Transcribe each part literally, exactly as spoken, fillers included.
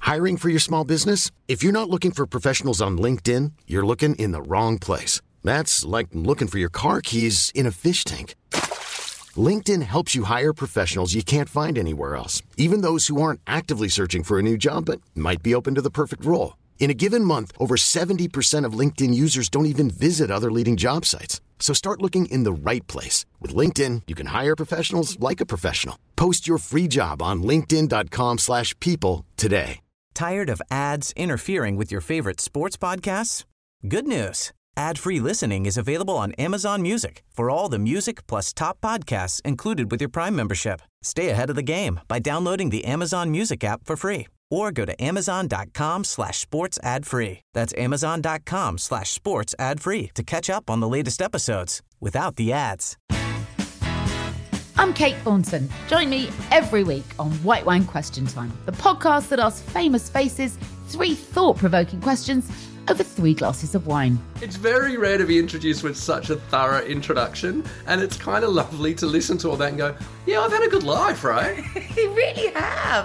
Hiring for your small business? If you're not looking for professionals on LinkedIn, you're looking in the wrong place. That's like looking for your car keys in a fish tank. LinkedIn helps you hire professionals you can't find anywhere else, even those who aren't actively searching for a new job but might be open to the perfect role. In a given month, over seventy percent of LinkedIn users don't even visit other leading job sites. So start looking in the right place. With LinkedIn, you can hire professionals like a professional. Post your free job on linkedin.com slash people today. Tired of ads interfering with your favorite sports podcasts? Good news. Ad-free listening is available on Amazon Music for all the music plus top podcasts included with your Prime membership. Stay ahead of the game by downloading the Amazon Music app for free or go to amazon.com slash sports ad free. That's amazon.com slash sports ad free to catch up on the latest episodes without the ads. I'm Kate Thornton. Join me every week on White Wine Question Time, the podcast that asks famous faces three thought-provoking questions over three glasses of wine. It's very rare to be introduced with such a thorough introduction, and it's kind of lovely to listen to all that and go, yeah, I've had a good life, right? You really have.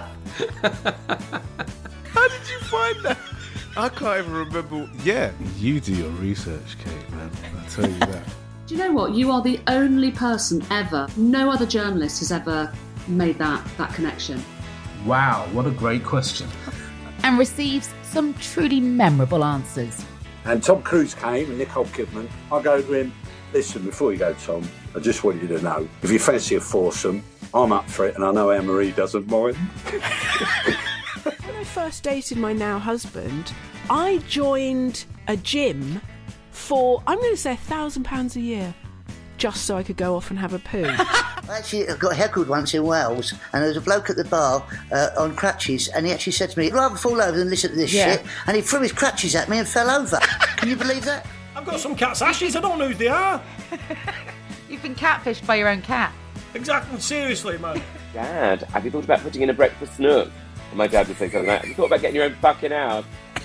How did you find that? I can't even remember. Yeah, you do your research, Kate, man. I'll tell you that. Do you know what? You are the only person ever, no other journalist has ever made that, that connection. Wow, what a great question. And receives some truly memorable answers. And Tom Cruise came and Nicole Kidman. I go to him, listen, before you go, Tom, I just want you to know, if you fancy a foursome, I'm up for it, and I know Anne-Marie doesn't mind. When I first dated my now husband, I joined a gym for, I'm going to say, a thousand pounds a year, just so I could go off and have a poo. Actually, I got heckled once in Wales, and there was a bloke at the bar uh, on crutches, and he actually said to me, I'd rather fall over than listen to this Yeah. shit, and he threw his crutches at me and fell over. Can you believe that? I've got some cat's ashes, I don't know who they are. You've been catfished by your own cat. Exactly, seriously, man. Dad, have you thought about putting in a breakfast nook? And my dad would say something like, have you thought about getting your own fucking house?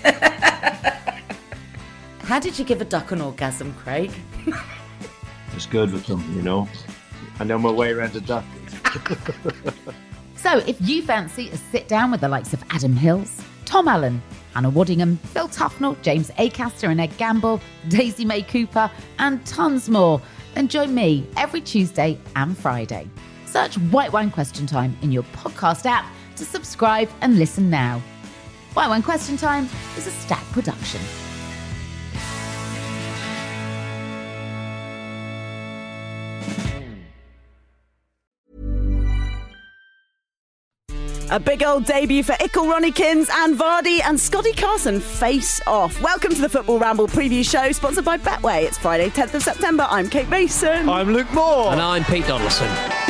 How did you give a duck an orgasm, Craig? It's good with them, you know. I know my way around a duck. So if you fancy a sit down with the likes of Adam Hills, Tom Allen, Hannah Waddingham, Phil Tufnell, James Acaster and Ed Gamble, Daisy May Cooper and tons more, then join me every Tuesday and Friday. Search White Wine Question Time in your podcast app to subscribe and listen now. White Wine Question Time is a Stack production. A big old debut for Ickle Ronnikins and Vardy and Scotty Carson face off. Welcome to the Football Ramble preview show, sponsored by Betway. It's Friday, tenth of September. I'm Kate Mason. I'm Luke Moore. And I'm Pete Donaldson.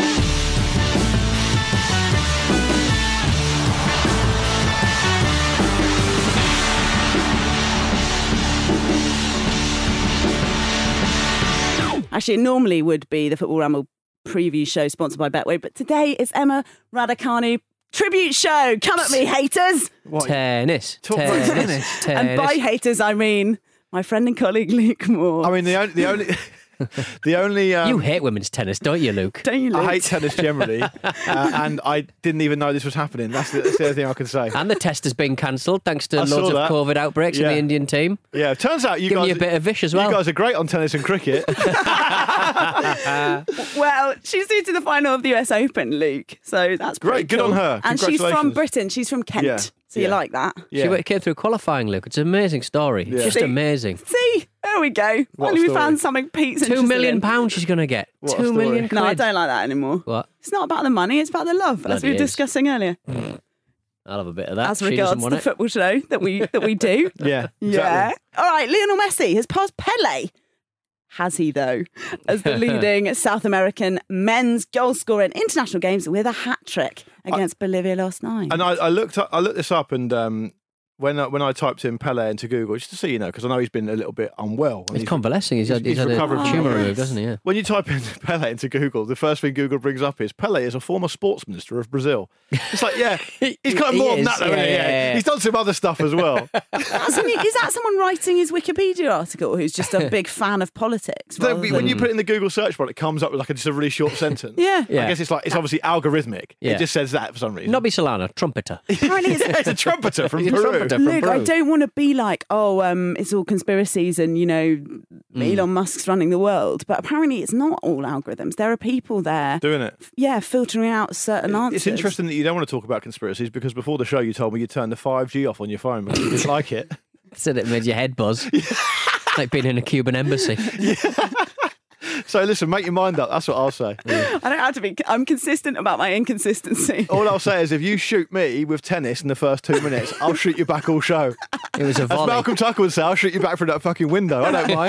Actually, it normally would be the Football Ramble preview show sponsored by Betway, but today it's Emma Raducanu tribute show. Come at me, haters. What? Tennis. Talk tennis. about tennis. And by haters, I mean my friend and colleague Luke Moore. I mean, the only... The only The only um, you hate women's tennis, don't you, Luke? Don't you, Luke? I hate tennis generally, uh, and I didn't even know this was happening. That's the, that's the only thing I can say. And the test has been cancelled thanks to I loads saw of that. COVID outbreaks Yeah. in the Indian team. Yeah, turns out you Give guys me a bit of vish as well. You guys are great on tennis and cricket. Well, she's through to the final of the U S Open, Luke. So that's Great, good cool. on her. And she's from Congratulations. Britain. She's from Kent. Yeah. So you Yeah. like that? Yeah. She came through qualifying, Luke. It's an amazing story. Yeah. It's just See? amazing. See, there we go. What Finally, we story? found something Pete's Two interested million in. pounds she's going to get. What a Two story. million quid. No, I don't like that anymore. What? It's not about the money, it's about the love, as Bloody we were is. discussing earlier. I'll have a bit of that. As She regards doesn't want the it. football show that we that we do. Yeah, Yeah. exactly. All right, Lionel Messi has passed Pele. Has he, though? As the leading South American men's goal scorer in international games with a hat-trick against Bolivia last night. And I, I looked up, I looked this up, and um, when uh, when I typed in Pele into Google, just to see, you know, because I know he's been a little bit unwell. He's convalescing. He's, had, he's, he's had a recovering from tumour it. removed, doesn't he? Yeah. When you type in Pele into Google, the first thing Google brings up is Pele is a former sports minister of Brazil. It's like, yeah, he's kind of He more than is, that, though, yeah, isn't he? yeah, yeah. He's done some other stuff as well. Hasn't he- is that someone writing his Wikipedia article who's just a big fan of politics? So rather when than- you put it in the Google search bar, it comes up with like a, just a really short sentence. Yeah. Yeah. I guess it's like it's obviously algorithmic. Yeah. It just says that for some reason. Nobby Solana, trumpeter. Apparently it's- It's a trumpeter from He's a Peru. trumpeter from Look, I Peru. don't want to be like, oh, um, it's all conspiracies and, you know, Mm. Elon Musk's running the world. But apparently it's not all algorithms. There are people there, Doing it. yeah, filtering out certain answers. It's interesting that you don't want to talk about conspiracies because before the show you told me you turned the five G off on your phone because you didn't like it. Said it made your head buzz. Like being in a Cuban embassy. So listen, make your mind up. That's what I'll say. I don't have to be, I'm consistent about my inconsistency. All I'll say is if you shoot me with tennis in the first two minutes, I'll shoot you back all show. It was a As volley. Malcolm Tucker would say, I'll shoot you back through that fucking window. I don't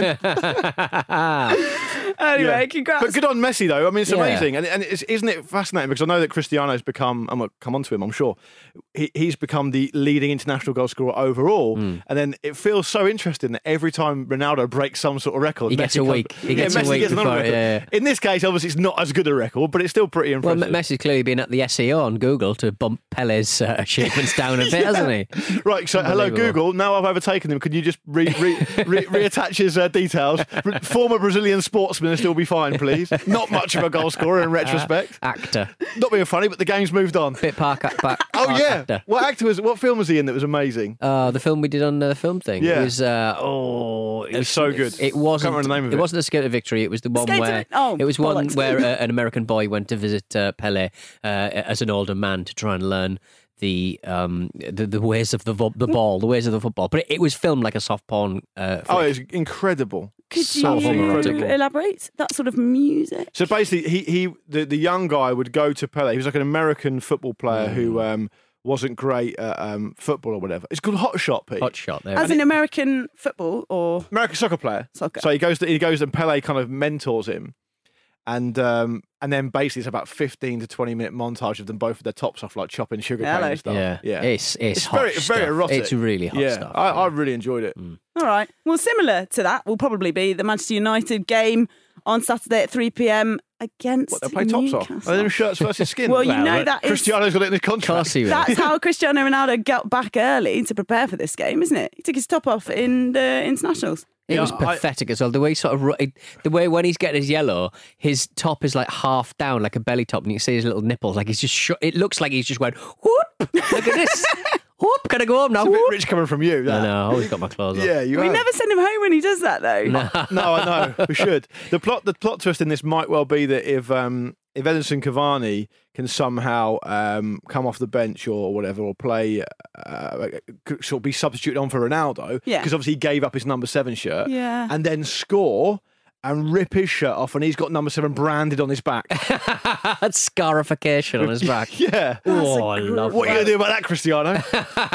mind. Anyway, Yeah. congrats. But good on Messi, though. I mean, it's Yeah. amazing. And, and it's, isn't it fascinating? Because I know that Cristiano's become, I'm going to come on to him, I'm sure. He, he's become the leading international goal scorer overall. Mm. And then it feels so interesting that every time Ronaldo breaks some sort of record, He gets Messi a comes- week. He gets a Messi week gets another before it, record. yeah, yeah. In this case, obviously, it's not as good a record, but it's still pretty Well, impressive. M- Messi's clearly been at the S E O on Google to bump Pele's uh, achievements down a bit, hasn't he? Right, so hello Unbelievable. Google. Now I've overtaken him. Can you just re, re, re, reattach his uh, details? Re- former Brazilian sportsman still be fine, please. Not much of a goal scorer in retrospect. Actor. Not being funny, but the game's moved on. Bit park, park Oh park yeah, actor. what actor was? What film was he in that was amazing? Uh, the film we did on uh, the film thing. Yeah. It was, uh, oh, it It's was so good. It wasn't. Can't remember the name of it it. wasn't Escape to Victory. It was the one Escape to where Vic- oh, it was one bollocks. where uh, an American boy went to visit uh, Pele uh, as an older man to try and learn the um the, the ways of the vo- the ball, the ways of the football. But it, it was filmed like a soft porn. Uh, Oh, flick. it was incredible. Could so you incredible. elaborate? That sort of music. So basically, he he the, the young guy would go to Pele. He was like an American football player Mm. who um, wasn't great at um, football or whatever. It's called Hot Shot, Pete. Hot Shot. There. As in American football or American soccer player. Soccer. So he goes to, he goes and Pele kind of mentors him. And um, and then basically it's about fifteen to twenty minute montage of them both with their tops off, like chopping sugar cane Hello. and stuff. Yeah. yeah. It's it's, It's hot very stuff. very erotic. It's really hot yeah, stuff. I, I really enjoyed it. All right. Well, similar to that will probably be the Manchester United game on Saturday at three p.m. against What, they play tops off? Newcastle. Are they in shirts versus skin? Well, you Well, know uh, that is Cristiano's got it in his contract. Course he will. that's how Cristiano Ronaldo got back early to prepare for this game, isn't it? He took his top off in the internationals. It Yeah, was I- pathetic as well. The way he sort of, ru- it- the way when he's getting his yellow, his top is like half down, like a belly top, and you can see his little nipples. Like he's just, sh- it looks like he's just went, whoop, look at this, whoop, can I go home now? It's a bit Whoop. rich coming from you. I that. know, I always got my clothes on. Yeah, you We have. never send him home when he does that, though. No. No, I know. We should. The plot the plot twist in this might well be that if um if Edinson Cavani can somehow um come off the bench or whatever or play uh, sort of be substituted on for Ronaldo Yeah. because obviously he gave up his number seven shirt Yeah. and then score and rip his shirt off and he's got number seven branded on his back. That's scarification on his back. Yeah. Oh, I love What are you that. going to do about that, Cristiano?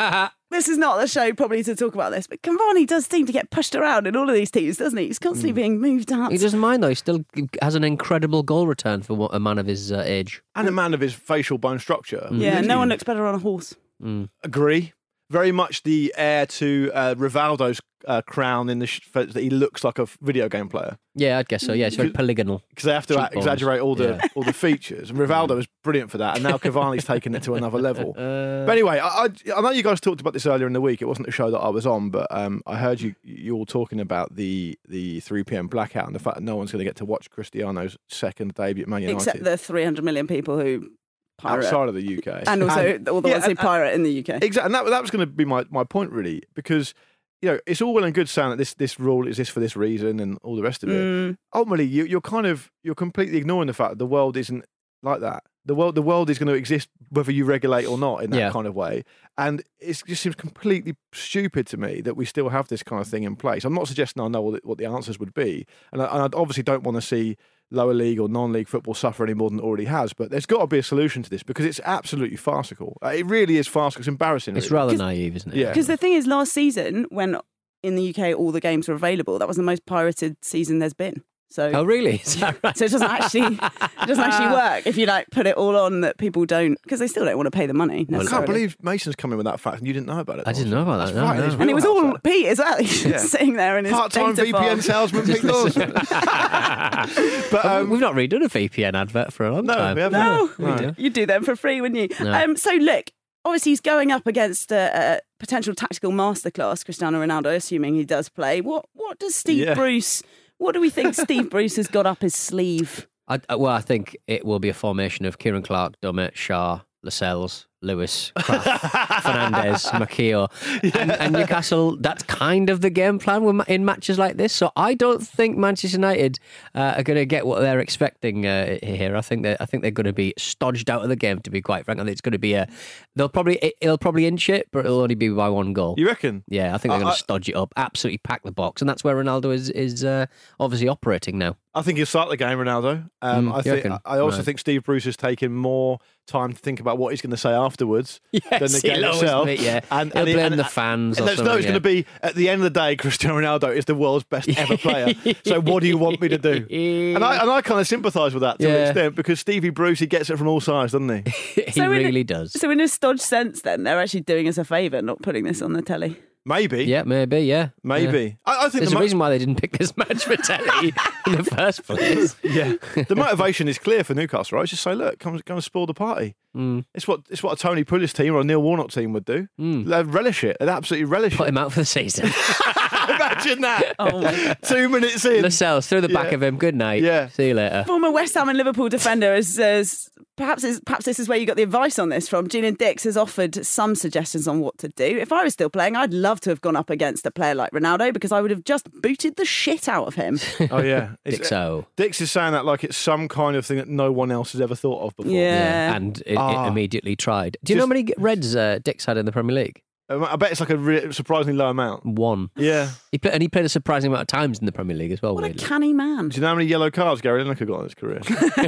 This is not the show probably to talk about this, but Cavani does seem to get pushed around in all of these teams, doesn't he? He's constantly being moved out. He doesn't mind though. He still has an incredible goal return for what- a man of his uh, age. And a man of his facial bone structure. Yeah, no one looks better on a horse. Agree. Very much the heir to uh, Rivaldo's uh, crown in the sh- that he looks like a f- video game player Yeah, I'd guess so. Yeah, it's very polygonal. because they have to Cheekbones. exaggerate all the Yeah. all the features. And Rivaldo was brilliant for that, and now Cavani's taken it to another level. Uh, But anyway, I, I, I know you guys talked about this earlier in the week. It wasn't a show that I was on, but um, I heard you you all talking about the the three p.m. blackout and the fact that no one's going to get to watch Cristiano's second debut at Man United Except the three hundred million people who pirate. outside of the U K, And also all the yeah, ones who and- pirate in the U K. Exactly, and that that was going to be my, my point really, because you know it's all well and good saying that this this rule exists for this reason and all the rest of it. Mm. Ultimately, you, you're kind of you're completely ignoring the fact that the world isn't like that. The world the world is going to exist whether you regulate or not in that Yeah. kind of way, and it just seems completely stupid to me that we still have this kind of thing in place. I'm not suggesting I know what the, what the answers would be, and I, and I obviously don't want to see lower league or non-league football suffer any more than it already has, but there's got to be a solution to this because it's absolutely farcical. Uh, It really is farcical. It's embarrassing. it's really. rather naive, isn't it? Yeah. Because the thing is, last season, when in the U K all the games were available, that was the most pirated season there's been. So Oh, really? Is that right? So it doesn't actually it doesn't actually work if you like put it all on that people don't, because they still don't want to pay the money. I can't necessarily. believe Mason's come in with that fact and you didn't know about it. I didn't know about that. That's no, right, no. his And it was wheelhouse, all that. Pete as well. He's Yeah. just sitting there in his Part-time data V P N farm. salesman, Pete Dawson. But um, We've not redone a V P N advert for a long No, time. we haven't. No, We do. you'd do them for free, wouldn't you? No. Um, so look, obviously he's going up against a, a potential tactical masterclass, Cristiano Ronaldo, assuming he does play. What what does Steve Yeah. Bruce? What do we think Steve Bruce has got up his sleeve? I, I- well, I think it will be a formation of Kieran Clark, Dummett, Shaw, Lascelles, Lewis, Kraft, Fernandez, Makio, and, and Newcastle. That's kind of the game plan with, ma- in matches like this. So I don't think Manchester United uh, are going to get what they're expecting uh, here. I think they I think they're going to be stodged out of the game. To be quite frank, I think it's going to be a. They'll probably it, it'll probably inch it, but it'll only be by one goal. You reckon? Yeah, I think they're I- going I- to stodge it up, absolutely pack the box, and that's where Ronaldo is is uh, obviously operating now. I think he'll start the game, Ronaldo. Um, Mm, I you think. reckon? I also Right. think Steve Bruce has taken more time to think about what he's going to say afterwards than the Yes, game he'll always itself. admit, yeah. and, He'll and, blame and, the fans or And let's know something, it's going to yeah. be at the end of the day, Cristiano Ronaldo is the world's best ever player. So what do you want me to do? And I and I kind of sympathise with that to an Yeah. extent because Stevie Bruce, he gets it from all sides, doesn't he? he So in a- really does. So in a stodge sense, then they're actually doing us a favour not putting this on the telly. Maybe. Yeah, maybe, yeah. Maybe. Yeah. I, I think There's the a mo- reason why they didn't pick this match for telly in the first place. Yeah, the motivation is clear for Newcastle, right? It's just say, look, come, come and spoil the party. Mm. It's what it's what a Tony Pulis team or a Neil Warnock team would do. Mm. They'd relish it. They'd absolutely relish Put it. him out for the season. Imagine that. Oh my God. Two minutes in. Lascelles through the back Yeah. of him. Good night. Yeah. See you later. Former West Ham and Liverpool defender has, has perhaps is, perhaps this is where you got the advice on this from. Julian Dix has offered some suggestions on what to do. If I was still playing, I'd love to have gone up against a player like Ronaldo because I would have just booted the shit out of him. Oh yeah, It's- Dixo. Dix is saying that like it's some kind of thing that no one else has ever thought of before. Yeah. And it, Ah. it immediately tried. Do you know Just- how many Reds uh, Dix had in the Premier League? Um, I bet it's like a re- surprisingly low amount. One. Yeah. He play, and he played a surprising amount of times in the Premier League as well. What a weirdly. canny man. Do you know how many yellow cards Gary Lineker got in his career?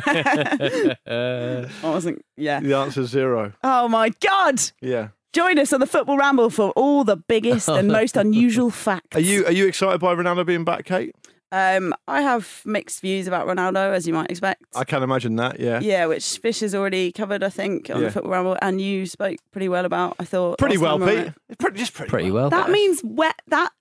Uh, I wasn't, yeah. The answer's zero. Oh my God! Yeah. Join us on the Football Ramble for all the biggest and most unusual facts. Are you are you excited by Ronaldo being back, Kate? Um, I have mixed views about Ronaldo, as you might expect. I can imagine that. Yeah. Yeah, which Fish has already covered, I think, on Yeah. the Football Ramble, and you spoke pretty well about, I thought. Pretty last well, time Pete. around. It's pretty, just pretty, Pretty well. That means wet, that,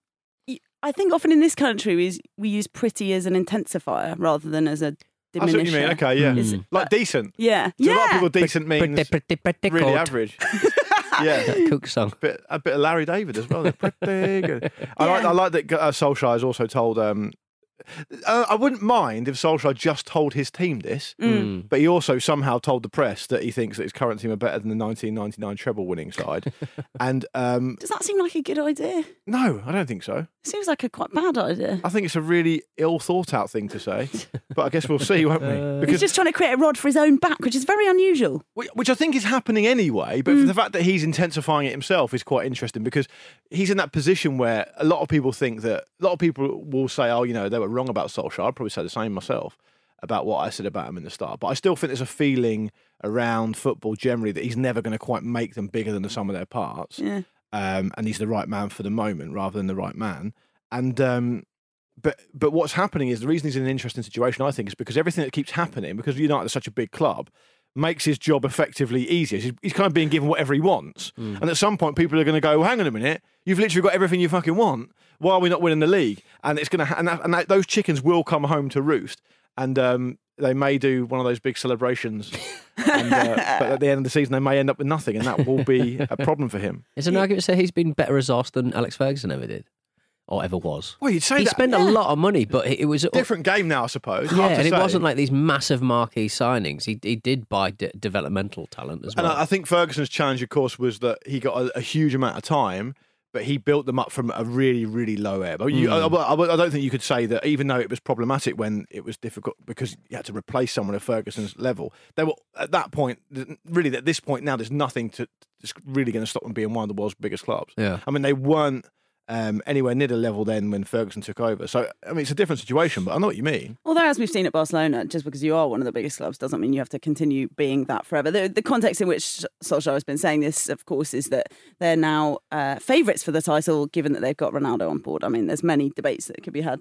I think often in this country we use, we use pretty as an intensifier rather than as a diminisher. I see what you mean. Okay, yeah. Is- Like decent. Yeah. To yeah. a lot of people, decent means pretty, pretty, pretty really good. average. Yeah. That Cook song. Bit, a bit of Larry David as well. They're pretty good. I like. I like that uh, Solskjaer has also told. Um, uh, I wouldn't mind if Solskjaer just told his team this, Mm. but he also somehow told the press that he thinks that his current team are better than the nineteen ninety-nine treble-winning side. And um, Does that seem like a good idea? no, I don't think so. Seems like a quite bad idea. I think it's a really ill thought out thing to say, but I guess we'll see, won't we? He's just trying to create a rod for his own back, which is very unusual. Which- Which I think is happening anyway, but the fact that he's intensifying it himself is quite interesting because he's in that position where a lot of people think that, a lot of people will say, oh, you know, they were wrong about Solskjaer. I'd probably say the same myself about what I said about him in the start. But I still think there's a feeling around football generally that he's never going to quite make them bigger than the sum of their parts. Yeah. Um, and he's the right man for the moment rather than the right man. And um, but but what's happening is the reason he's in an interesting situation, I think, is because everything that keeps happening, because United are such a big club, makes his job effectively easier. He's, he's kind of being given whatever he wants. Mm. And at some point, people are going to go, well, hang on a minute, you've literally got everything you fucking want. Why are we not winning the league? And it's going to, ha- and, that, and that, those chickens will come home to roost. And um, they may do one of those big celebrations. and, uh, but at the end of the season, they may end up with nothing, and that will be a problem for him. Is there an argument to say he's been better resourced than Alex Ferguson ever did? Or ever was? Well, you'd say he that- spent yeah. a lot of money, but it was Different game now, I suppose. Yeah, Hard to and it say. wasn't like these massive marquee signings. He he did buy de- developmental talent as well. And I I think Ferguson's challenge, of course, was that he got a, a huge amount of time, but he built them up from a really, really low ebb. You, Mm. I, I- I don't think you could say that, even though it was problematic when it was difficult because you had to replace someone at Ferguson's level. They were at that point, really, at this point now, there's nothing to that's really going to stop them being one of the world's biggest clubs. Yeah. I mean, they weren't um, anywhere near the level then when Ferguson took over. So, I mean, it's a different situation, but I know what you mean. Although, as we've seen at Barcelona, just because you are one of the biggest clubs doesn't mean you have to continue being that forever. The, the context in which Solskjaer has been saying this, of course, is that they're now uh, favourites for the title, given that they've got Ronaldo on board. I mean, there's many debates that could be had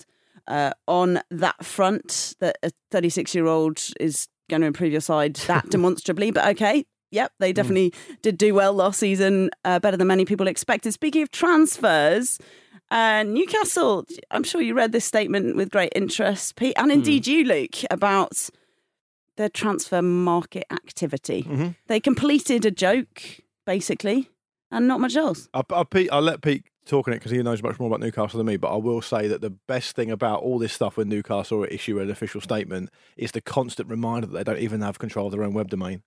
uh, on that front, that a thirty-six-year-old is going to improve your side that demonstrably. But okay, yep, they definitely mm. did do well last season, uh, better than many people expected. Speaking of transfers, uh, Newcastle, I'm sure you read this statement with great interest, Pete, and indeed mm. you, Luke, about their transfer market activity. Mm-hmm. They completed a joke, basically, and not much else. I'll, I'll, Pete, I'll let Pete talk on it because he knows much more about Newcastle than me, but I will say that the best thing about all this stuff when Newcastle issue an official statement is the constant reminder that they don't even have control of their own web domain.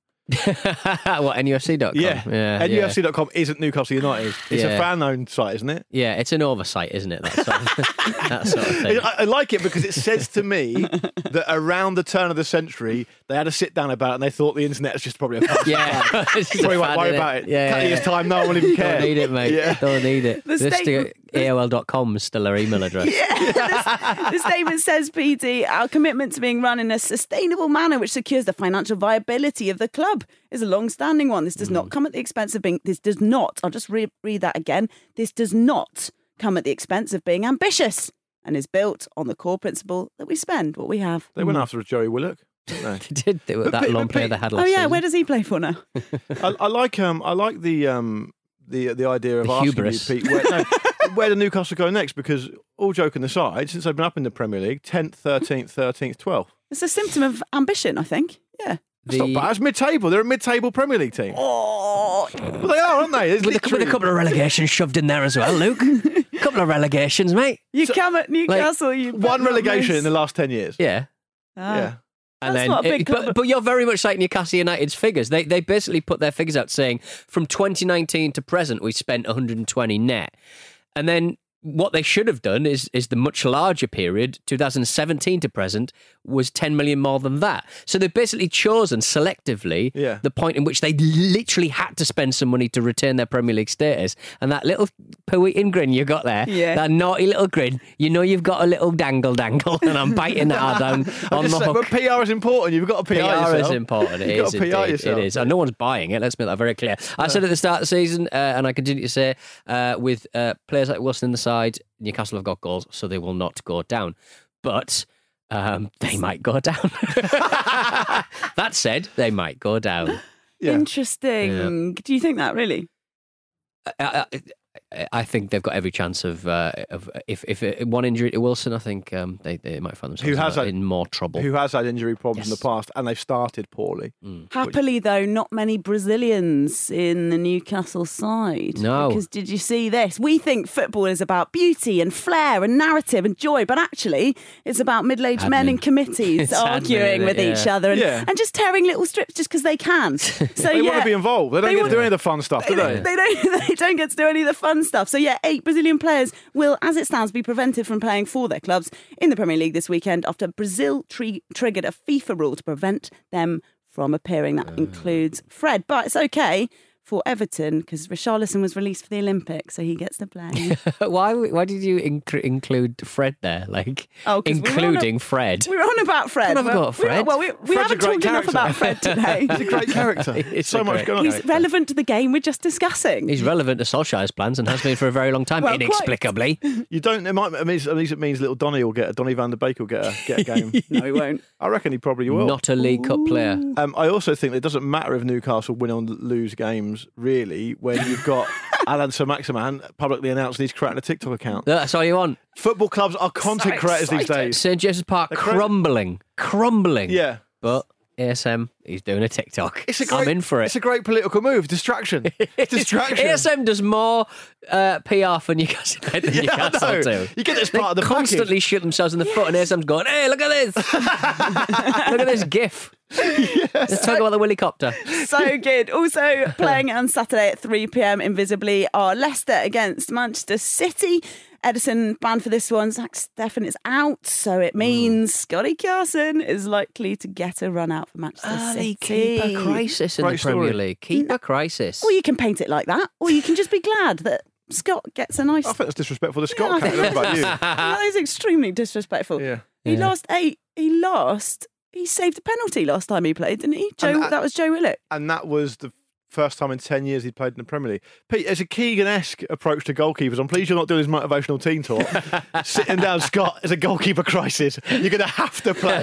What, N U F C dot com? Yeah, yeah N U F C dot com yeah. isn't Newcastle United. It's yeah. a fan-owned site, isn't it? Yeah, it's an oversight, isn't it? That sort of, that sort of thing. I, I like it because it says to me that around the turn of the century, they had a sit-down about it and they thought the internet was just probably a fan. Yeah. Probably won't worry about it. Yeah, Couple yeah, years' yeah. time, no one will even care. Don't need it, mate. Yeah. Don't need it. The this statement- A O L dot com is still our email address. Yeah. the, the statement says, P D, our commitment to being run in a sustainable manner which secures the financial viability of the club is a long-standing one. This does mm. not come at the expense of being... This does not, I'll just re- read that again. This does not come at the expense of being ambitious and is built on the core principle that we spend what we have. They went after Joey Willock. They? they did. They were that but, long but, player they had last Oh yeah, season. where does he play for now? I, I like um, I like the um, the the idea of the asking hubris. you, Pete, where, no, where do Newcastle go next? Because all joking aside, since they've been up in the Premier League, tenth, thirteenth, thirteenth, twelfth. It's a symptom of ambition, I think. Yeah. That's the... not bad. It's mid-table. They're a mid-table Premier League team. Oh, well, they are, aren't they? With, literally... a, with a couple of relegations shoved in there as well, Luke. A couple of relegations, mate. You so, come at Newcastle, like, you one relegation in the last ten years. Yeah. Ah. Yeah. And That's then, not a big it, but, but you're very much like Newcastle United's figures. They they basically put their figures out saying from twenty nineteen to present we spent one hundred twenty net, and then what they should have done is is the much larger period, two thousand seventeen to present, was ten million more than that. So they've basically chosen selectively yeah. the point in which they literally had to spend some money to retain their Premier League status. And that little poo-eating grin you got there, yeah. that naughty little grin, you know you've got a little dangle dangle, and I'm biting that down on the say, hook. But P R is important. You've got to P R, P R yourself. is important. It You've is got to P R indeed. yourself. It is. And no one's buying it. Let's make that very clear. I said at the start of the season, uh, and I continue to say, uh, with uh, players like Wilson in the side, Newcastle have got goals, so they will not go down. But um, they might go down. That said, they might go down. Yeah. Interesting. Yeah. Do you think that, really? I, I, I think they've got every chance of, uh, of if if it, one injury to Wilson, I think um, they, they might find themselves who has in, had, in more trouble. Who has had injury problems yes. in the past, and they've started poorly. Mm. Happily, Which... though, not many Brazilians in the Newcastle side. No. Because did you see this? We think football is about beauty and flair and narrative and joy, but actually it's about middle-aged admin. men in committees arguing admin, with yeah. each other and, yeah. and just tearing little strips just because they can. So they yeah, want to be involved. They don't they get want... to do any of the fun stuff, do they? They don't, they don't get to do any of the fun stuff. So yeah, eight Brazilian players will, as it stands, be prevented from playing for their clubs in the Premier League this weekend after Brazil tri- triggered a FIFA rule to prevent them from appearing. That uh. includes Fred. But it's okay for Everton because Richarlison was released for the Olympics, so he gets to play. why Why did you inc- include Fred there? Like, oh, including we Fred? We were on about Fred. Don't have got Fred. We, well, we, we haven't talked enough about Fred today. He's a great character. It's so much going on. He's relevant to the game we're just discussing. He's relevant to Solskjaer's plans and has been for a very long time, well, inexplicably. Quite. You don't. It might. It means, at least it means little Donny will get a Donny van der Beek will get a get a game. No, he won't. I reckon he probably will. Not a League Cup player. Um, I also think it doesn't matter if Newcastle win or lose games, really, when you've got Alan Sir-Maximin publicly announcing he's creating a TikTok account. That's all you want. Football clubs are content so creators excited. these days. Saint James's Park They're crumbling, crumbling. Yeah. But A S M, he's doing a TikTok. It's a great, I'm in for it. It's a great political move. Distraction. Distraction. A S M does more uh, P R for Newcastle than yeah, Newcastle do. You get this they part of the constantly package. shoot themselves in the foot, and A S M's going, "Hey, look at this! Look at this GIF." Yes. Let's talk about the Willycopter. So good. Also playing on Saturday at three p.m. invisibly are Leicester against Manchester City. Edison banned for this one. Zach Steffen is out, so it means mm. Scotty Carson is likely to get a run out for Manchester Early City. Keeper crisis in Great the Premier story. League. Keeper crisis. Or you can paint it like that, or you can just be glad that Scott gets a nice... I think that's disrespectful to Yeah, I Scott. think- What about you? That is extremely disrespectful. Yeah. He Yeah. lost eight. He lost... He saved a penalty last time he played, didn't he? Joe, And that- that was Joe Willock. And that was the first time in ten years he'd played in the Premier League. Pete, there's a Keegan-esque approach to goalkeepers. I'm pleased you're not doing his motivational team talk. Sitting down, Scott, there's a goalkeeper crisis. You're going to have to play.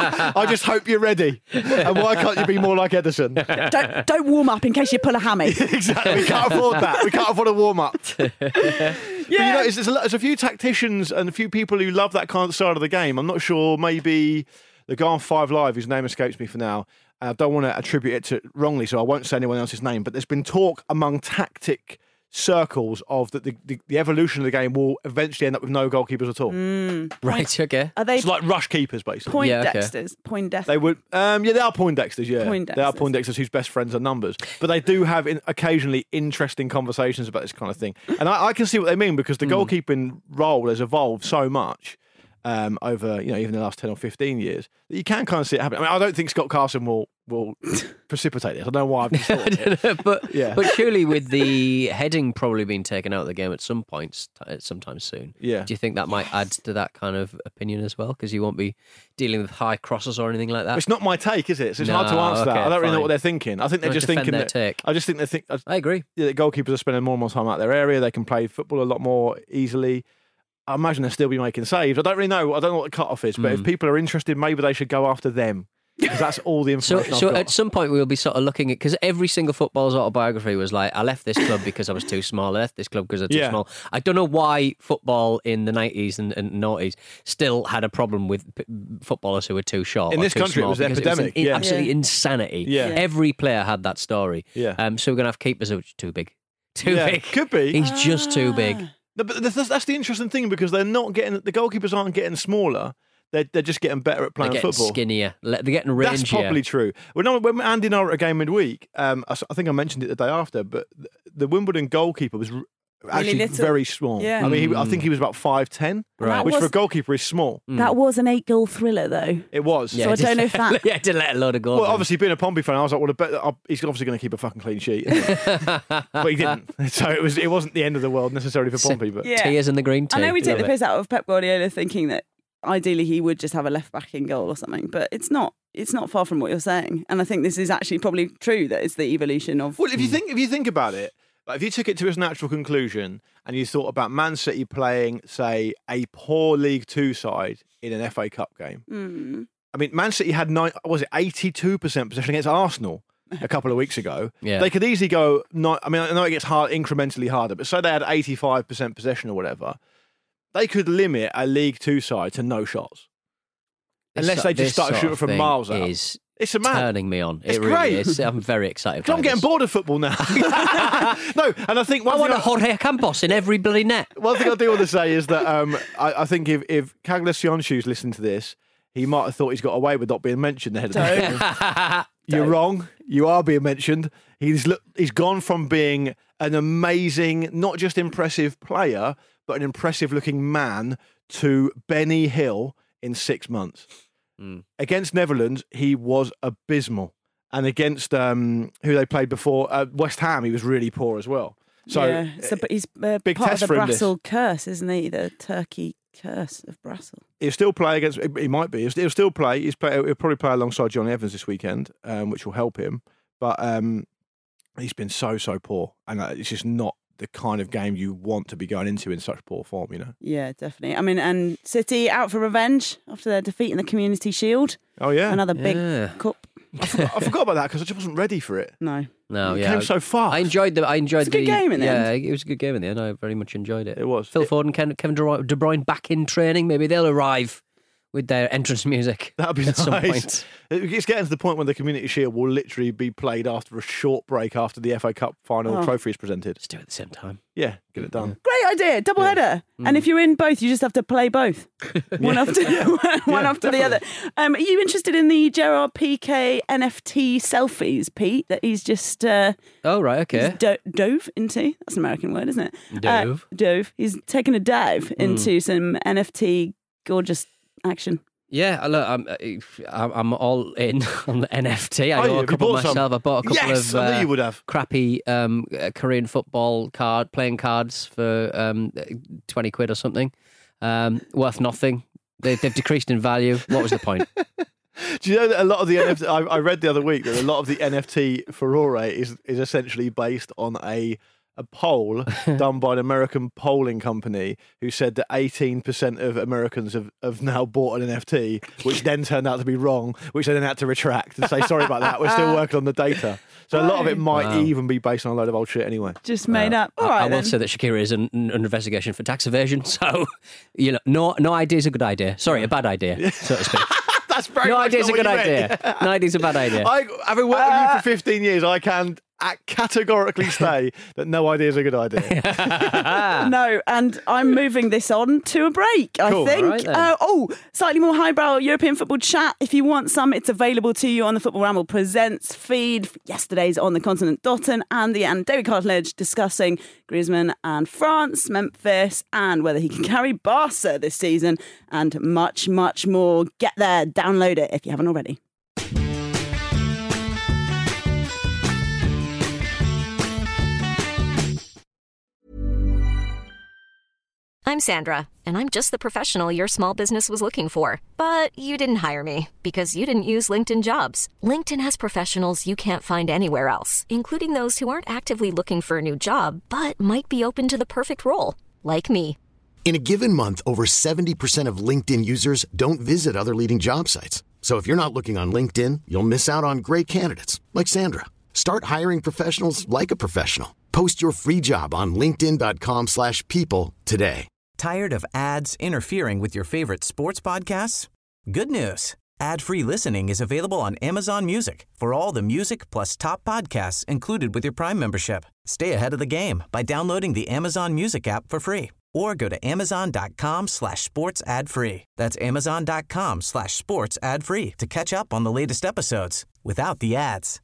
I just hope you're ready. And why can't you be more like Ederson? don't, don't warm up in case you pull a hammy. Exactly. We can't afford that. We can't afford a warm-up. Yeah. But you know, there's, there's a few tacticians and a few people who love that kind of side of the game. I'm not sure, maybe the guy on Five Live, whose name escapes me for now, I don't want to attribute it to wrongly, so I won't say anyone else's name, but there's been talk among tactic circles of that the, the, the evolution of the game will eventually end up with no goalkeepers at all. Mm. Right, okay. Are they it's like rush keepers, basically. Poindexters? Yeah, okay. Poindexters. They would, um, yeah, they are Poindexters, yeah. Poindexters. They are Poindexters whose best friends are numbers. But they do have in, occasionally interesting conversations about this kind of thing. And I, I can see what they mean because the mm. goalkeeping role has evolved so much. Um, over, you know, even the last ten or fifteen years, that you can kind of see it happen. I mean, I don't think Scott Carson will will precipitate this. I don't know why I've just thought it. know, but, yeah. but surely with the heading probably being taken out of the game at some point, sometime soon, yeah. do you think that might add to that kind of opinion as well? Because you won't be dealing with high crosses or anything like that? It's not my take, is it? So it's no, hard to answer okay, that. I don't fine. really know what they're thinking. I think they're Don't just defend thinking their that. take. I just think they think. I agree. Yeah, that goalkeepers are spending more and more time out their area. They can play football a lot more easily. I imagine they'll still be making saves. I don't really know. I don't know what the cut-off is, but mm. if people are interested, maybe they should go after them. Because that's all the information So, I've so got. at some point we'll be sort of looking at, because every single footballer's autobiography was like, I left this club because I was too small, I left this club because I was too Yeah. small. I don't know why football in the nineties and, and noughties still had a problem with p- footballers who were too short. In or this too country, it small, was because epidemic, It was in- yeah. absolutely Yeah. insanity. Yeah. Every player had that story. Yeah. Um, so we're going to have keepers who are too big. Too Yeah, big. could be. He's just too big. No, but that's, that's the interesting thing because they're not getting the goalkeepers aren't getting smaller. They're they're just getting better at playing They're getting football. skinnier. Le- They're getting rangier. That's probably true. When, I, when Andy and I were at a game midweek, um, I, s- I think I mentioned it the day after, but the, the Wimbledon goalkeeper was r- actually little. very small. Yeah. I mean, he, I think he was about five ten, Right. which That for a was- goalkeeper is small. That was an eight-goal thriller, though. It was. So I don't know if that- yeah, to let a load of goals. Well, in. obviously, being a Pompey fan, I was like, well, I bet that he's obviously going to keep a fucking clean sheet. But he didn't. So it was. It wasn't the end of the world necessarily for So- Pompey. But Yeah. Tears in the green tea. I know we take Love the it. piss out of Pep Guardiola thinking that ideally he would just have a left back in goal or something, but it's not. It's not far from what you're saying, and I think this is actually probably true that it's the evolution of. Well, if you think if you think about it, like if you took it to its natural conclusion and you thought about Man City playing, say, a poor League Two side in an F A Cup game, Mm. I mean, Man City had nine, was it eighty-two percent possession against Arsenal a couple of weeks ago. Yeah. They could easily go. Not, I mean, I know it gets hard, incrementally harder, but say they had eighty-five percent possession or whatever, they could limit a League Two side to no shots. This Unless so- they just this start sort shooting of from thing miles out. Is It's a man. turning me on. It's it really great. is. I'm very excited. Because I'm by getting this. bored of football now. No, and I think one I thing want a Jorge Campos in every bloody net. One thing I do want to say is that um, I, I think if, if Cagliostron's listened to this, he might have thought he's got away with not being mentioned ahead of the game. You're wrong. You are being mentioned. He's look, he's gone from being an amazing, not just impressive player, but an impressive looking man to Benny Hill in six months. Mm. Against Netherlands, he was abysmal. And against um, who they played before, uh, West Ham, he was really poor as well. So yeah, it's a, he's uh, big part test of the for him, this. Brassel curse, isn't he? The Turkey curse of Brassel. He'll still play against. He might be. He'll, he'll still play. He's play. He'll probably play alongside Johnny Evans this weekend, um, which will help him. But um, he's been so so poor, and uh, it's just not the kind of game you want to be going into in such poor form. You know. Yeah, definitely. I mean, and City out for revenge after their defeat in the Community Shield. Oh yeah, Another big Yeah. cup. I forgot, I forgot about that because I just wasn't ready for it. No. No, It yeah. came so fast. I enjoyed the. I enjoyed It's a good the game in the yeah, end. it was a good game in the end. I very much enjoyed it. It was. Phil It- Ford and Ken, Kevin De Bruyne, De Bruyne back in training. Maybe they'll arrive with their entrance music. That'd be at nice. some point. It's getting to the point when the Community Shield will literally be played after a short break after the F A Cup final Oh. trophy is presented. Let's do it at the same time. Yeah, get it done. Great idea, double header. Mm. And if you're in both, you just have to play both, one after one Yeah, after the other. Um, are you interested in the Gerard Piqué N F T selfies, Pete? That he's just uh, Oh right, okay. he's do- dove into. That's an American word, isn't it? Dove. Uh, dove. He's taken a dive into some N F T gorgeous action. Yeah, I look, I'm, I'm I'm all in on the N F T. I Are got you? a Have you couple bought some? myself. I bought a couple Yes, of I knew uh, you would have. crappy um, uh, Korean football card playing cards for um, twenty quid or something, um, worth nothing. They, they've decreased in value. What was the point? Do you know that a lot of the N F T, I, I read the other week that a lot of the N F T furore is is essentially based on a a poll done by an American polling company who said that eighteen percent of Americans have, have now bought an N F T, which then turned out to be wrong, which they then had to retract and say, sorry about that, we're still working on the data. So a lot of it might Wow. even be based on a load of old shit anyway. Just made Uh, up. All I, right, I will then. say that Shakira is un- under investigation for tax evasion. So, you know, no, no idea is a good idea. Sorry, a bad idea, so to speak. That's very no much idea is a not good what you idea. meant. No idea is a bad idea. I, having worked with you for fifteen years, I can uh, categorically say that no idea is a good idea. No, and I'm moving this on to a break, I Cool. think. All right then. uh, oh, slightly more highbrow European football chat. If you want some, it's available to you on the Football Ramble Presents feed. Yesterday's On the Continent, Dotton, Andy and David Cartledge discussing Griezmann and France, Memphis, and whether he can carry Barca this season, and much, much more. Get there, download it if you haven't already. I'm Sandra, and I'm just the professional your small business was looking for. But you didn't hire me because you didn't use LinkedIn Jobs. LinkedIn has professionals you can't find anywhere else, including those who aren't actively looking for a new job, but might be open to the perfect role, like me. In a given month, over seventy percent of LinkedIn users don't visit other leading job sites. So if you're not looking on LinkedIn, you'll miss out on great candidates like Sandra. Start hiring professionals like a professional. Post your free job on linkedin dot com slash people today. Tired of ads interfering with your favorite sports podcasts? Good news. Ad-free listening is available on Amazon Music for all the music plus top podcasts included with your Prime membership. Stay ahead of the game by downloading the Amazon Music app for free or go to amazon.com slash sports ad free. That's amazon.com slash sports ad free to catch up on the latest episodes without the ads.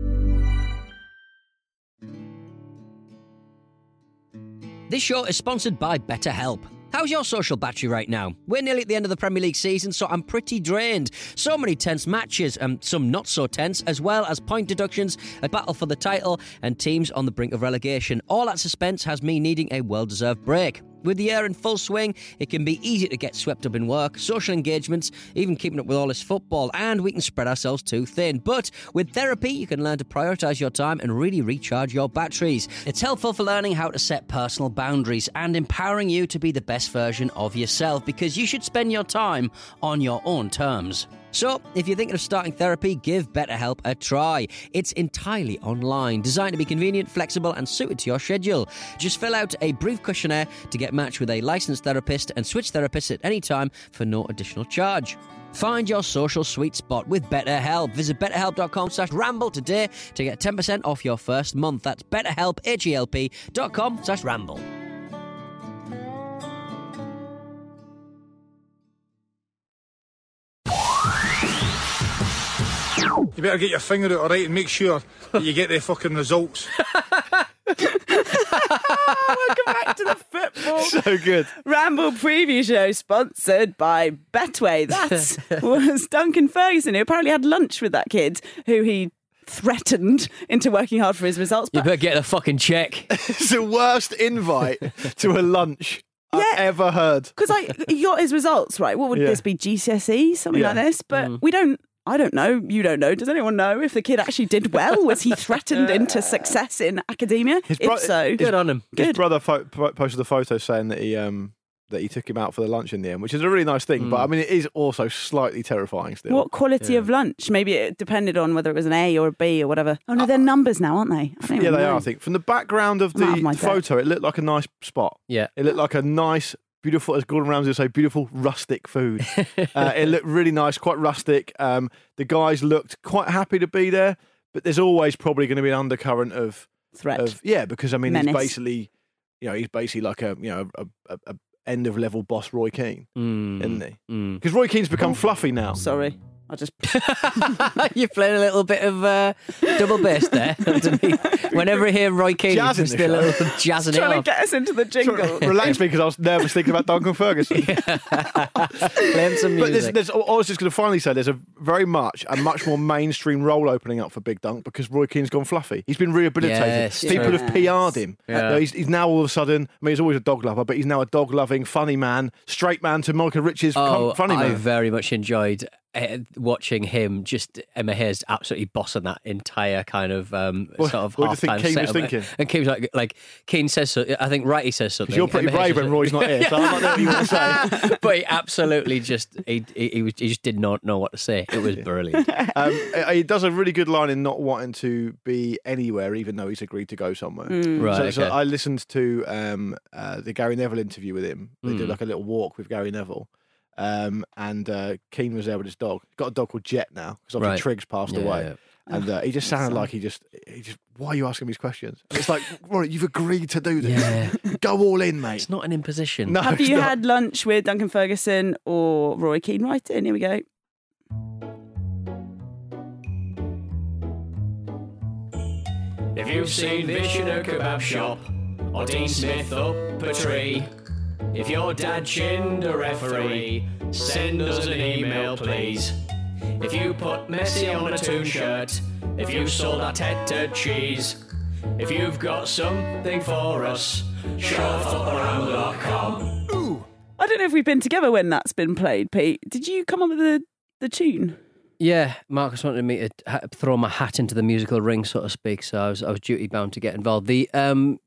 This show is sponsored by BetterHelp. How's your social battery right now? We're nearly at the end of the Premier League season, so I'm pretty drained. So many tense matches, and some not so tense, as well as point deductions, a battle for the title, and teams on the brink of relegation. All that suspense has me needing a well-deserved break. With the year in full swing, it can be easy to get swept up in work, social engagements, even keeping up with all this football, and we can spread ourselves too thin. But with therapy, you can learn to prioritise your time and really recharge your batteries. It's helpful for learning how to set personal boundaries and empowering you to be the best version of yourself, because you should spend your time on your own terms. So, if you're thinking of starting therapy, give BetterHelp a try. It's entirely online, designed to be convenient, flexible, and suited to your schedule. Just fill out a brief questionnaire to get matched with a licensed therapist and switch therapists at any time for no additional charge. Find your social sweet spot with BetterHelp. Visit betterhelp.com slash ramble today to get ten percent off your first month. That's betterhelp, H-E-L-P dot com slash ramble. You better get your finger out, alright, and make sure that you get the fucking results. Welcome back to the football So good. Ramble preview show, sponsored by Betway. That was Duncan Ferguson, who apparently had lunch with that kid who he threatened into working hard for his results. You But better get the fucking check. It's the worst invite to a lunch I've ever heard. because I he got his results right. What would Yeah. this be? G C S E, something Yeah. like this. But we don't. I don't know. You don't know. Does anyone know if the kid actually did well? Was he threatened into success in academia? His bro- if so, his- Good on him. His Good. brother fo- po- posted a photo saying that he um that he took him out for the lunch in the end, which is a really nice thing. But I mean, it is also slightly terrifying still. What quality of lunch? Maybe it depended on whether it was an A or a B or whatever. Oh no, they're numbers now, aren't they? I don't Yeah, even they know. are. I think from the background of I'm out of my the depth. photo, it looked like a nice spot. Yeah. It looked like a nice, beautiful, as Gordon Ramsay would say, beautiful rustic food. uh, it looked really nice, quite rustic. Um, the guys looked quite happy to be there, but there's always probably going to be an undercurrent of threat. Of, yeah, because I mean, Menace. he's basically, you know, he's basically like a you know a, a, a end of level boss Roy Keane, Mm. isn't he? Mm. Because Roy Keane's become fluffy now. Sorry, I just You're playing a little bit of uh, double bass there underneath. Whenever I hear Roy Keane, Jazzing just the a little show. jazzing it trying to off. get us into the jingle. Relax me because I was nervous thinking about Duncan Ferguson. Playing some But music. there's, there's, I was just going to finally say there's a very much a much more mainstream role opening up for Big Dunk because Roy Keane's gone fluffy. He's been rehabilitated. Yes, People true. have P R'd him. Yeah. You know, he's, he's now all of a sudden, I mean, he's always a dog lover, but he's now a dog loving, funny man, straight man to Monica Rich's Oh, com- funny I man. very much enjoyed uh, watching him just Emma Hayes absolutely bossing that entire kind of um, What- sort of what do you think half-time Keane was setup. thinking? And Keane was like, like Keane says, so, I think Righty says something. You're pretty Emma Hayes brave when was- Roy's not here, so I don't know what you want to say. But he absolutely just he, he he was he just did not know what to say. It was brilliant. Um, he does a really good line in not wanting to be anywhere, even though he's agreed to go somewhere. Mm. Right, So, so okay. I listened to um, uh, the Gary Neville interview with him. They did Mm. like a little walk with Gary Neville. Um, and uh, Keane was there with his dog. Got a dog called Jet now because obviously Right. Triggs passed Yeah, away. yeah. And uh, he just sounded like he just, he just. Why are you asking me these questions? And it's like, Rory, you've agreed to do this. Yeah. Go all in, mate. It's not an imposition. No, Have it's you not. had lunch with Duncan Ferguson or Roy Keane Wrighton? Here we go. If you've seen Vish in a kebab shop or Dean Smith up a tree, if your dad chinned a referee, send us an email, please. If you put Messi on a toon shirt, if you sold our Teta cheese, if you've got something for us, shove football dot com. I don't know if we've been together when that's been played, Pete. Did you come up with the, the tune? Yeah, Marcus wanted me to ha- throw my hat into the musical ring, so to speak. So I was I was duty bound to get involved. The um,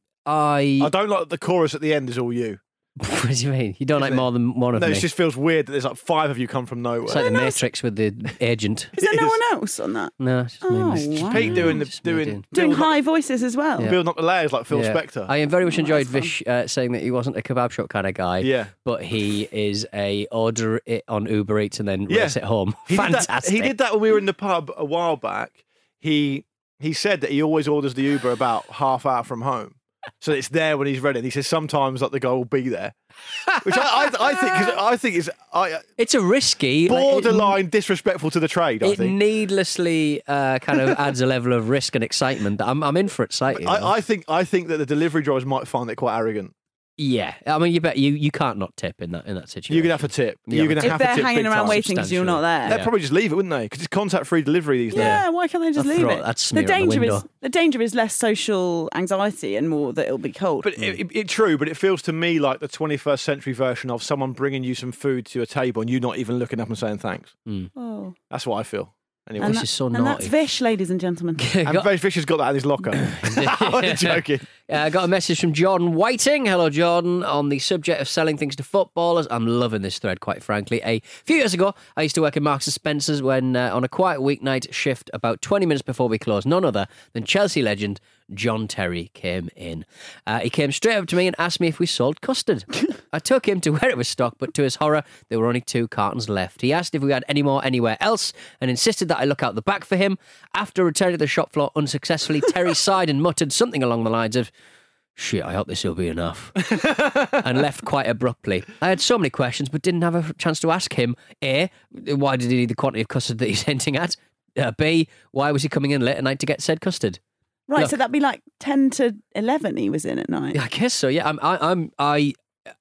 I I don't like that the chorus at the end is all you. what do you mean? You don't like Isn't it? more than one of No, me? it just feels weird that there's like five of you come from nowhere. It's like the Matrix with the agent. Is there no one else on that? No, it's just Oh, me. wow. Pete doing the Just me doing doing- Doing building up- high voices as well. Yeah. building up the layers like Phil Yeah. Spector. I very much Oh, enjoyed that's fun. Vish uh, saying that he wasn't a kebab shop kind of guy. Yeah. But he is a order it on Uber Eats and then Yeah. race it home. He did, that, Fantastic. he did that when we were in the pub a while back. He he said that he always orders the Uber about half hour from home, so it's there when he's ready. And he says sometimes like the guy will be there, which I I, I think cause I think is I It's a risky, like, it- borderline disrespectful to the trade. I It think. needlessly uh, kind of adds a level of risk and excitement. That I'm, I'm in for it slightly. you know? I, I think I think that the delivery drivers might find it quite arrogant. yeah, I mean, you bet you, you can't not tip in that in that situation. You're gonna have to tip. Yeah, You're gonna but- have If to they're tip hanging big around time. waiting because you're not there. They'd probably just leave it, wouldn't they? Because it's contact-free delivery these days. Yeah, why can't they just I'll leave throw it? that The smear on the danger is window. the danger is less social anxiety and more that it'll be cold. But it, it, it, true, but it feels to me like the twenty-first century version of someone bringing you some food to a table and you not even looking up and saying thanks. oh. That's what I feel. Anyway, And This that- is so and naughty. that's Vish, ladies and gentlemen. and Vish Vish has got that in his locker. I'm joking. Uh, I got a message from Jordan Whiting. Hello, Jordan. On the subject of selling things to footballers, I'm loving this thread, quite frankly. A few years ago, I used to work in Marks and Spencer's when, uh, on a quiet weeknight shift, about twenty minutes before we closed, none other than Chelsea legend John Terry came in. Uh, he came straight up to me and asked me if we sold custard. I took him to where it was stocked, but to his horror, there were only two cartons left. He asked if we had any more anywhere else and insisted that I look out the back for him. After returning to the shop floor unsuccessfully, Terry sighed and muttered something along the lines of, "Shit, I hope this will be enough," and left quite abruptly. I had so many questions, but didn't have a chance to ask him. A, why did he need the quantity of custard that he's hinting at? Uh, B, why was he coming in late at night to get said custard? Right, Look. so that'd be like ten to eleven he was in at night. Yeah, I guess so. Yeah, I'm. I, I'm. I.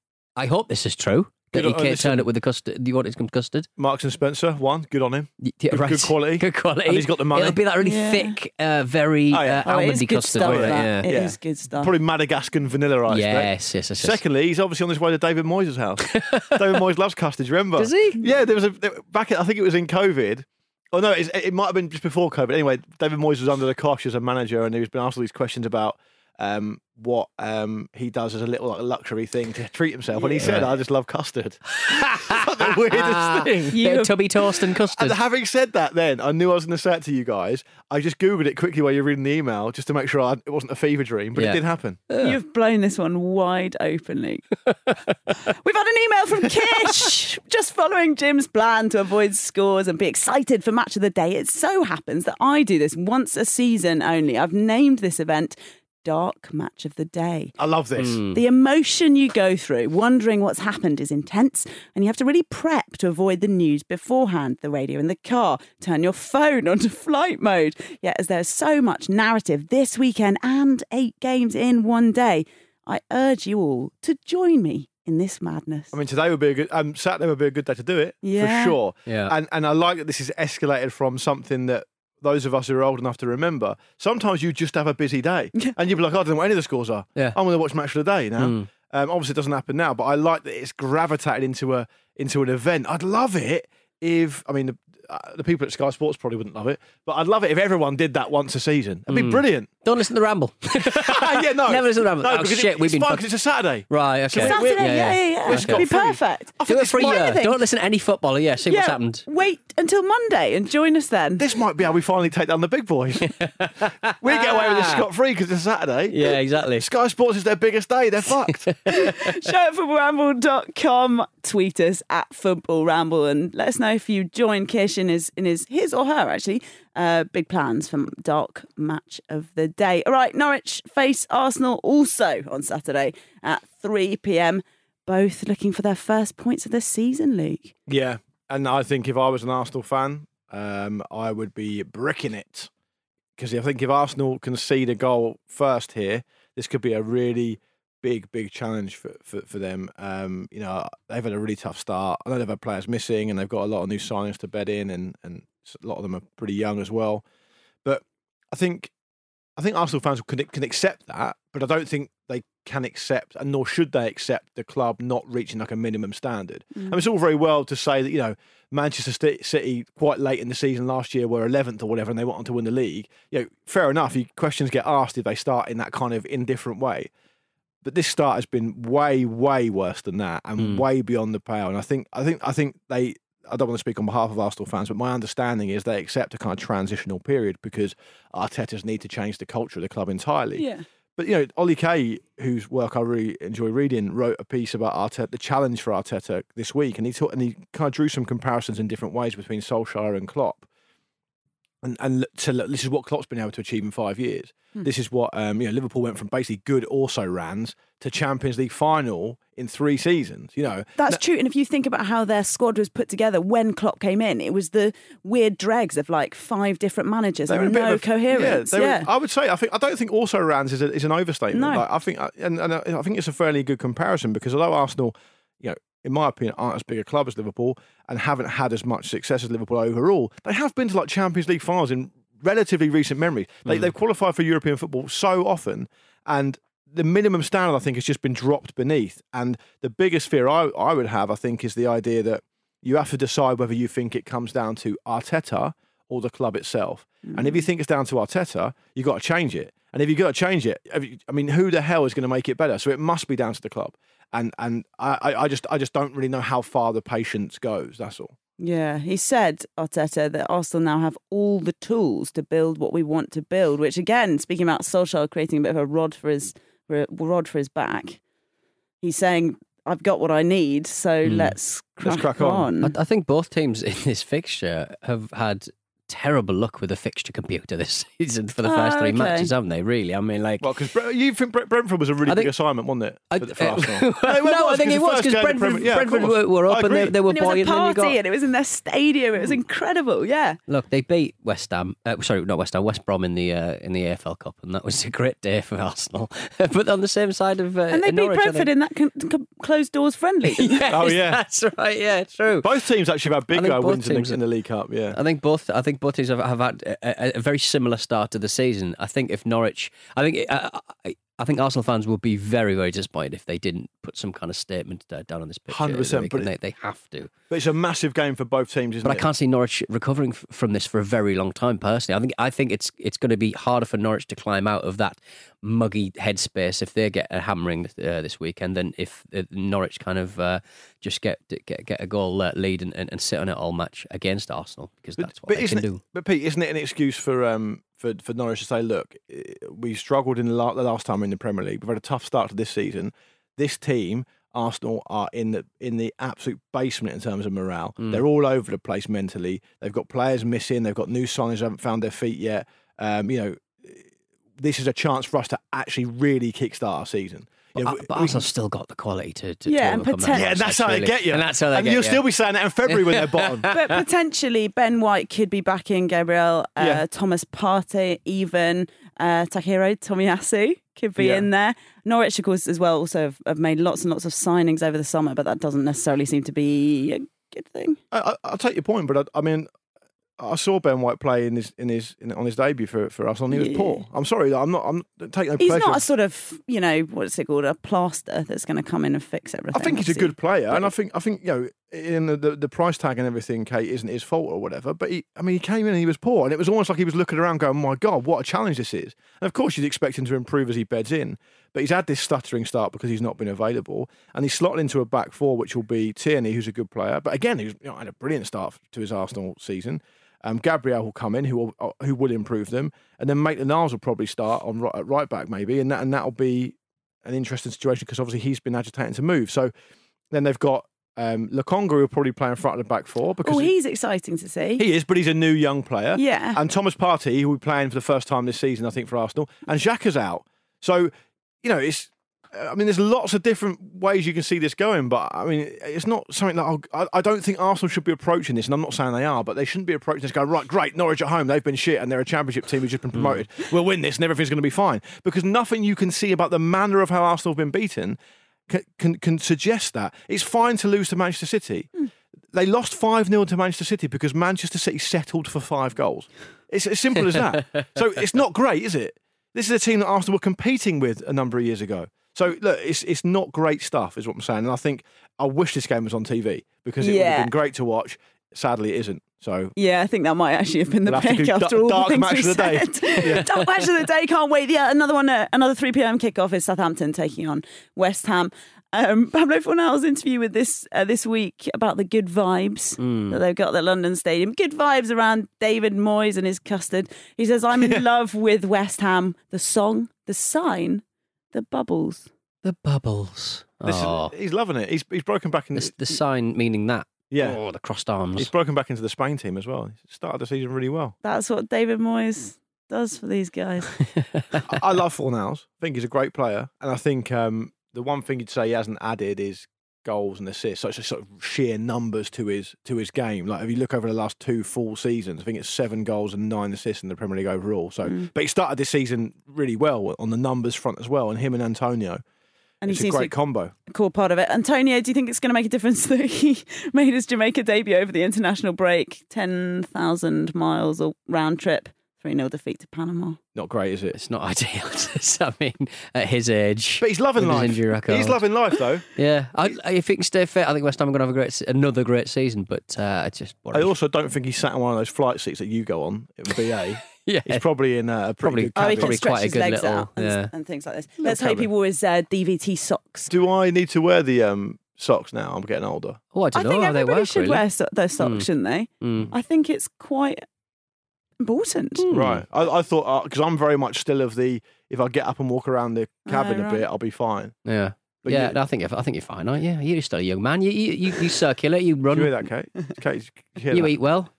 I hope this is true. That Good he on- can't listen. turn it with the custard. You wanted some custard? Marks and Spencer, one, good on him. Yeah, Good, right. good quality. Good quality. And he's got the money. It'll be that really Yeah. thick, uh, very Oh, yeah. uh, Oh, it is almondy good custard. stuff, won't it? that. Yeah. It Yeah. is good stuff. Probably Madagascan vanilla, I expect. Yes, yes, yes, yes. Secondly, he's obviously on his way to David Moyes' house. David Moyes loves custard, do you remember? Does he? Yeah, there was a back. I think it was in COVID. Oh no, it, it might have been just before COVID. Anyway, David Moyes was under the cosh as a manager, and he was being asked all these questions about um, what um, he does as a little like, luxury thing to treat himself. And he said, "I just love custard." It's like the weirdest thing. Bit of tubby toast and custard. And having said that, then I knew I was going to say it to you guys. I just googled it quickly while you're reading the email, just to make sure I, it wasn't a fever dream, but Yeah. it did happen. You've blown this one wide openly. We've had an email from Kish, just following Jim's plan to avoid scores and be excited for Match of the Day. It so happens that I do this once a season only. I've named this event Dark Match of the Day. I love this. The emotion you go through, wondering what's happened, is intense, and you have to really prep to avoid the news beforehand. The radio in the car, turn your phone onto flight mode. Yet, as there's so much narrative this weekend and eight games in one day, I urge you all to join me in this madness. I mean, today would be a good, um, Saturday would be a good day to do it, Yeah. for sure. Yeah. And and I like that this is escalated from something that those of us who are old enough to remember, sometimes you just have a busy day and you'd be like, I don't know what any of the scores are. Yeah. I'm going to watch Match of the Day now. Mm. Um, obviously, it doesn't happen now, but I like that it's gravitated into a into an event. I'd love it if, I mean, uh, the people at Sky Sports probably wouldn't love it, but I'd love it if everyone did that once a season. It'd be Mm. brilliant. Don't listen to the Ramble. yeah, no. Never listen to the Ramble. No, oh, because shit, it, we've it's been fun fuck- because it's a Saturday. Right, okay. So Saturday, we're- yeah, yeah, yeah. we're It'd be scot-free. perfect. I Do think it it's for a my- year. anything. Don't listen to any footballer. Yeah, see yeah, what's happened. Wait until Monday and join us then. This might be how we finally take down the big boys. we get away with this scot-free because it's a Saturday. Yeah, exactly. Sky Sports is their biggest day. They're fucked. Show at football ramble dot com. Tweet us at Football Ramble and let us know if you join Kish in his, in his, his or her, actually, uh, big plans for dark match of the day. All right, Norwich face Arsenal also on Saturday at three p.m. Both looking for their first points of the season, Luke. Yeah, and I think if I was an Arsenal fan, um, I would be bricking it. Because I think if Arsenal concede a goal first here, this could be a really big, big challenge for, for, for them. Um, you know, they've had a really tough start. I know they've had players missing and they've got a lot of new signings to bed in, and, and a lot of them are pretty young as well. But I think I think Arsenal fans can, can accept that, but I don't think they can accept, and nor should they accept, the club not reaching like a minimum standard. Mm. I mean, it's all very well to say that, you know, Manchester City quite late in the season last year were eleventh or whatever and they wanted to win the league. You know, fair enough. You, questions get asked if they start in that kind of indifferent way. But this start has been way, way worse than that, and mm. way beyond the pale. And I think, I think, I think they. I don't want to speak on behalf of Arsenal fans, but my understanding is they accept a kind of transitional period because Arteta's need to change the culture of the club entirely. Yeah. But, you know, Ollie Kay, whose work I really enjoy reading, wrote a piece about Arteta, the challenge for Arteta this week, and he taught, and he kind of drew some comparisons in different ways between Solskjaer and Klopp. And and so look, this is what Klopp's been able to achieve in five years. Hmm. This is what um, you know. Liverpool went from basically good also-rans to Champions League final in three seasons. You know, that's now, true. And if you think about how their squad was put together when Klopp came in, it was the weird dregs of like five different managers and no of, coherence. Yeah, yeah. were, I would say I think I don't think also-rans is, a, is an overstatement. No. Like, I think and, and I think it's a fairly good comparison because although Arsenal, you know, in my opinion, aren't as big a club as Liverpool and haven't had as much success as Liverpool overall, they have been to like Champions League finals in relatively recent memory. They, mm. They've qualified for European football so often, and the minimum standard, I think, has just been dropped beneath. And the biggest fear I, I would have, I think, is the idea that you have to decide whether you think it comes down to Arteta or the club itself. Mm. And if you think it's down to Arteta, you've got to change it. And if you've got to change it, I mean, who the hell is going to make it better? So it must be down to the club. And and I, I just I just don't really know how far the patience goes, that's all. Yeah, he said, Arteta, that Arsenal now have all the tools to build what we want to build, which again, speaking about Solskjaer creating a bit of a rod for his for a rod for his back, he's saying, I've got what I need, so mm. let's, crack let's crack on. on. I, I think both teams in this fixture have had terrible luck with the fixture computer this season for the first oh, three okay. matches, haven't they? Really, I mean, like, well, because you think Brentford was a really I big think, assignment, wasn't it? I, For, for Arsenal. no, no I think it was because Brentford, yeah, Brentford were, were up and they, they were and it was buoyant. a party, and, got, and it was in their stadium. It was incredible. Yeah. Look, they beat West Ham. Uh, sorry, not West Ham. West Brom in the uh, in the A F L Cup, and that was a great day for Arsenal. But on the same side of uh, and they beat Norwich, Brentford in that con- con- closed doors friendly. yes, oh yeah, that's right. Yeah, true. Both teams actually have had big uh, wins in the, have, in the League Cup. Yeah, I think both. I think both teams have, have had a, a, a very similar start to the season. I think if Norwich, I think uh, I, I think Arsenal fans will be very, very disappointed if they didn't put some kind of statement uh, down on this pitch. Hundred percent, but they, they have to. But it's a massive game for both teams, isn't but it? But I can't see Norwich recovering f- from this for a very long time. Personally, I think I think it's it's going to be harder for Norwich to climb out of that muggy headspace if they get a hammering uh, this weekend than if uh, Norwich kind of uh, just get get get a goal uh, lead and, and, and sit on it all match against Arsenal because but, that's what but they can it, do. But Pete, isn't it an excuse for um for, for Norwich to say, look, we struggled in the, la- the last time in the Premier League. We've had a tough start to this season. This team, Arsenal, are in the in the absolute basement in terms of morale. Mm. They're all over the place mentally. They've got players missing. They've got new signings who haven't found their feet yet. Um, you know, this is a chance for us to actually really kickstart our season. But, Yeah, uh, but Arsenal's still got the quality to, to Yeah, to and overcome poten- that. Yeah, and that's how they get you. And that's how they and get you'll you. still be saying that in February when they're bottom. But potentially Ben White could be backing Gabriel, uh, Yeah. Thomas Partey, even uh, Takehiro Tomiyasu could be Yeah. in there. Norwich, of course, as well, also have, have made lots and lots of signings over the summer, but that doesn't necessarily seem to be a good thing. I, I, I'll take your point, but I, I mean, I saw Ben White play in his in his in, on his debut for for us, and he was Yeah. poor. I'm sorry, I'm not. I'm taking no He's pleasure. not a sort of, you know, what's it called, a plaster that's going to come in and fix everything. I think he's a obviously. good player, and I think I think you know in the, the the price tag and everything, Kate, isn't his fault or whatever. But he, I mean, he came in and he was poor, and it was almost like he was looking around, going, "My God, what a challenge this is!" And of course, you'd expect him to improve as he beds in, but he's had this stuttering start because he's not been available, and he's slotted into a back four, which will be Tierney, who's a good player, but again, he's you know, had a brilliant start to his Arsenal season. Um, Gabriel will come in, who will who will improve them, and then Maitland-Niles will probably start on right, at right back maybe, and that and that'll be an interesting situation because obviously he's been agitating to move. So then they've got. Um, Lokonga will probably play in front of the back four because oh, he's exciting to see. He is, but he's a new young player. Yeah. And Thomas Partey, who will be playing for the first time this season, I think, for Arsenal, and Xhaka's out. So, you know, it's. I mean, there's lots of different ways you can see this going, but I mean, it's not something that I'll, I, I don't think Arsenal should be approaching this, and I'm not saying they are, but they shouldn't be approaching this going, right, great, Norwich at home, they've been shit, and they're a championship team who's just been promoted. Mm. We'll win this, and everything's going to be fine. Because nothing you can see about the manner of how Arsenal have been beaten Can, can can suggest that. It's fine to lose to Manchester City. Mm. They lost five nil to Manchester City because Manchester City settled for five goals. It's as simple as that. So it's not great, is it? This is a team that Arsenal were competing with a number of years ago. So look, it's it's not great stuff, is what I'm saying. And I think I wish this game was on T V because it yeah. would have been great to watch. Sadly, it isn't. So yeah, I think that might actually have been the we'll pick have after d- all dark the things match we of the said. day. Yeah. Dark match of the day, can't wait. Yeah, another one, uh, another three p.m. kickoff is Southampton taking on West Ham. Um, Pablo Fornal's interview with this uh, this week about the good vibes mm. that they've got at the London Stadium. Good vibes around David Moyes and his custard. He says, I'm in love with West Ham. The song, the sign, the bubbles. The bubbles. Oh. Is, he's loving it. He's he's broken back in the, the sign meaning that. Yeah. Oh, the crossed arms. He's broken back into the Spain team as well. He started the season really well. That's what David Moyes does for these guys. I, I love Fornals. I think he's a great player. And I think um, the one thing you'd say he hasn't added is goals and assists. So it's just sort of sheer numbers to his to his game. Like if you look over the last two full seasons, I think it's seven goals and nine assists in the Premier League overall. So, mm. But he started this season really well on the numbers front as well. And him and Antonio. And it's he a great combo. A cool part of it. Antonio, do you think it's going to make a difference that he made his Jamaica debut over the international break? ten thousand miles or round trip, three nil defeat to Panama. Not great, is it? It's not ideal. I mean, at his age. But he's loving life. Injury record. He's loving life, though. Yeah. I, if he can stay fit, I think West Ham are going to have a great, another great season. But uh, it's just. I also don't think he's sat on one of those flight seats that you go on in B A. Yeah, he's probably in a pretty probably, good oh, he probably can quite a stretch good his legs little, out and, yeah. and things like this. Let's hope he wears uh, D V T socks. Do I need to wear the um, socks now? I'm getting older. Oh, I don't I know think how everybody they work. should really. wear so- those socks, Mm. shouldn't they? Mm. I think it's quite important. Mm. Right. I, I thought because uh, I'm very much still of the if I get up and walk around the cabin Oh, a right. bit, I'll be fine. Yeah. But yeah, you- no, I think I think you're fine, aren't you? You're still a young man. You you you, you circulate, you run. Do you hear that, Kate? Kate, you, hear You that? eat well.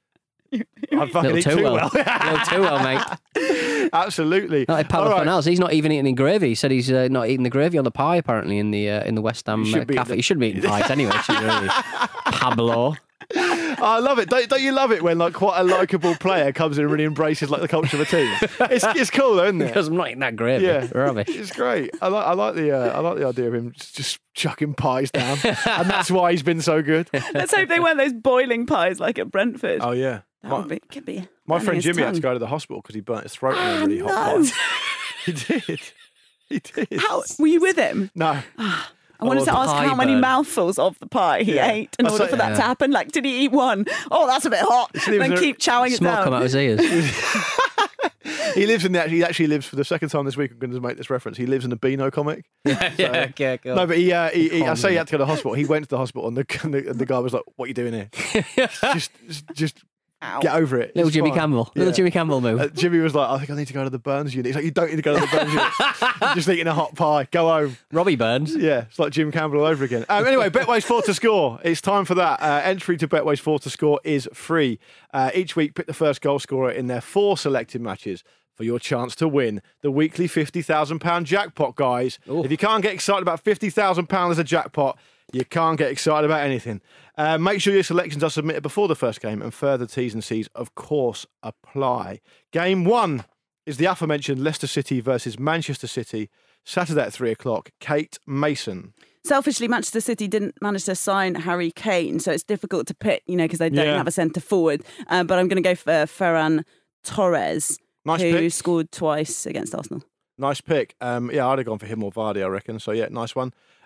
I fucking Little eat too too well. well. Little too well, mate. Absolutely. Not like Pablo All right. Fornals. He's not even eating any gravy. He said he's uh, not eating the gravy on the pie apparently in the uh, in the West Ham You should uh, be cafe. eating- You shouldn't be eating pies anyway, should you really? Pablo. Oh, I love it. Don't, don't you love it when like quite a likeable player comes in and really embraces like the culture of a team? It's it's cool, though, isn't it? Because I'm not eating that gravy. Yeah, Rubbish. It's great. I like I like the uh, I like the idea of him just chucking pies down, and that's why he's been so good. Let's hope they weren't those boiling pies like at Brentford. Oh yeah, that my, would be, could be. my burning friend his Jimmy had to tongue. go to the hospital because he burnt his throat Ah, in a really hot no. pie. He did. He did. How were you with him? No. I wanted Oh, to ask pie how many burn. mouthfuls of the pie he Yeah. ate in I'll order say- for that yeah. to happen. Like, did he eat one? Oh, that's a bit hot. So he was Then a- keep chowing it Smoke down. come out his ears. He lives in the he actually lives for the second time this week. I'm going to make this reference. He lives in the Beano comic. yeah, yeah, okay, cool. No, but he, uh, he, he I say he Calm had to go to the hospital. He went to the hospital, and the and the, and the guy was like, "What are you doing here? just, just, just Ow. get over it." Little It's Jimmy fine." Campbell. Yeah. Little Jimmy Campbell move. Uh, Jimmy was like, "I think I need to go to the Burns unit." He's like, "You don't need to go to the Burns unit. You're just eating a hot pie. Go home." Robbie Burns. Yeah, it's like Jim Campbell all over again. Um, anyway, Betway's four to score. It's time for that. Uh, entry to Betway's four to score is free. Uh, each week, pick the first goal scorer in their four selected matches for your chance to win the weekly fifty thousand pounds jackpot, guys. Ooh. If you can't get excited about fifty thousand pounds as a jackpot, you can't get excited about anything. Uh, make sure your selections are submitted before the first game, and further T's and C's, of course, apply. Game one is the aforementioned Leicester City versus Manchester City, Saturday at three o'clock. Kate Mason. Selfishly, Manchester City didn't manage to sign Harry Kane, so it's difficult to pick, you know, because they don't Yeah. have a centre forward. Um, but I'm going to go for Ferran Torres, Nice who pick. scored twice against Arsenal. Nice pick. Um, yeah, I'd have gone for him or Vardy, I reckon. So, yeah, nice one.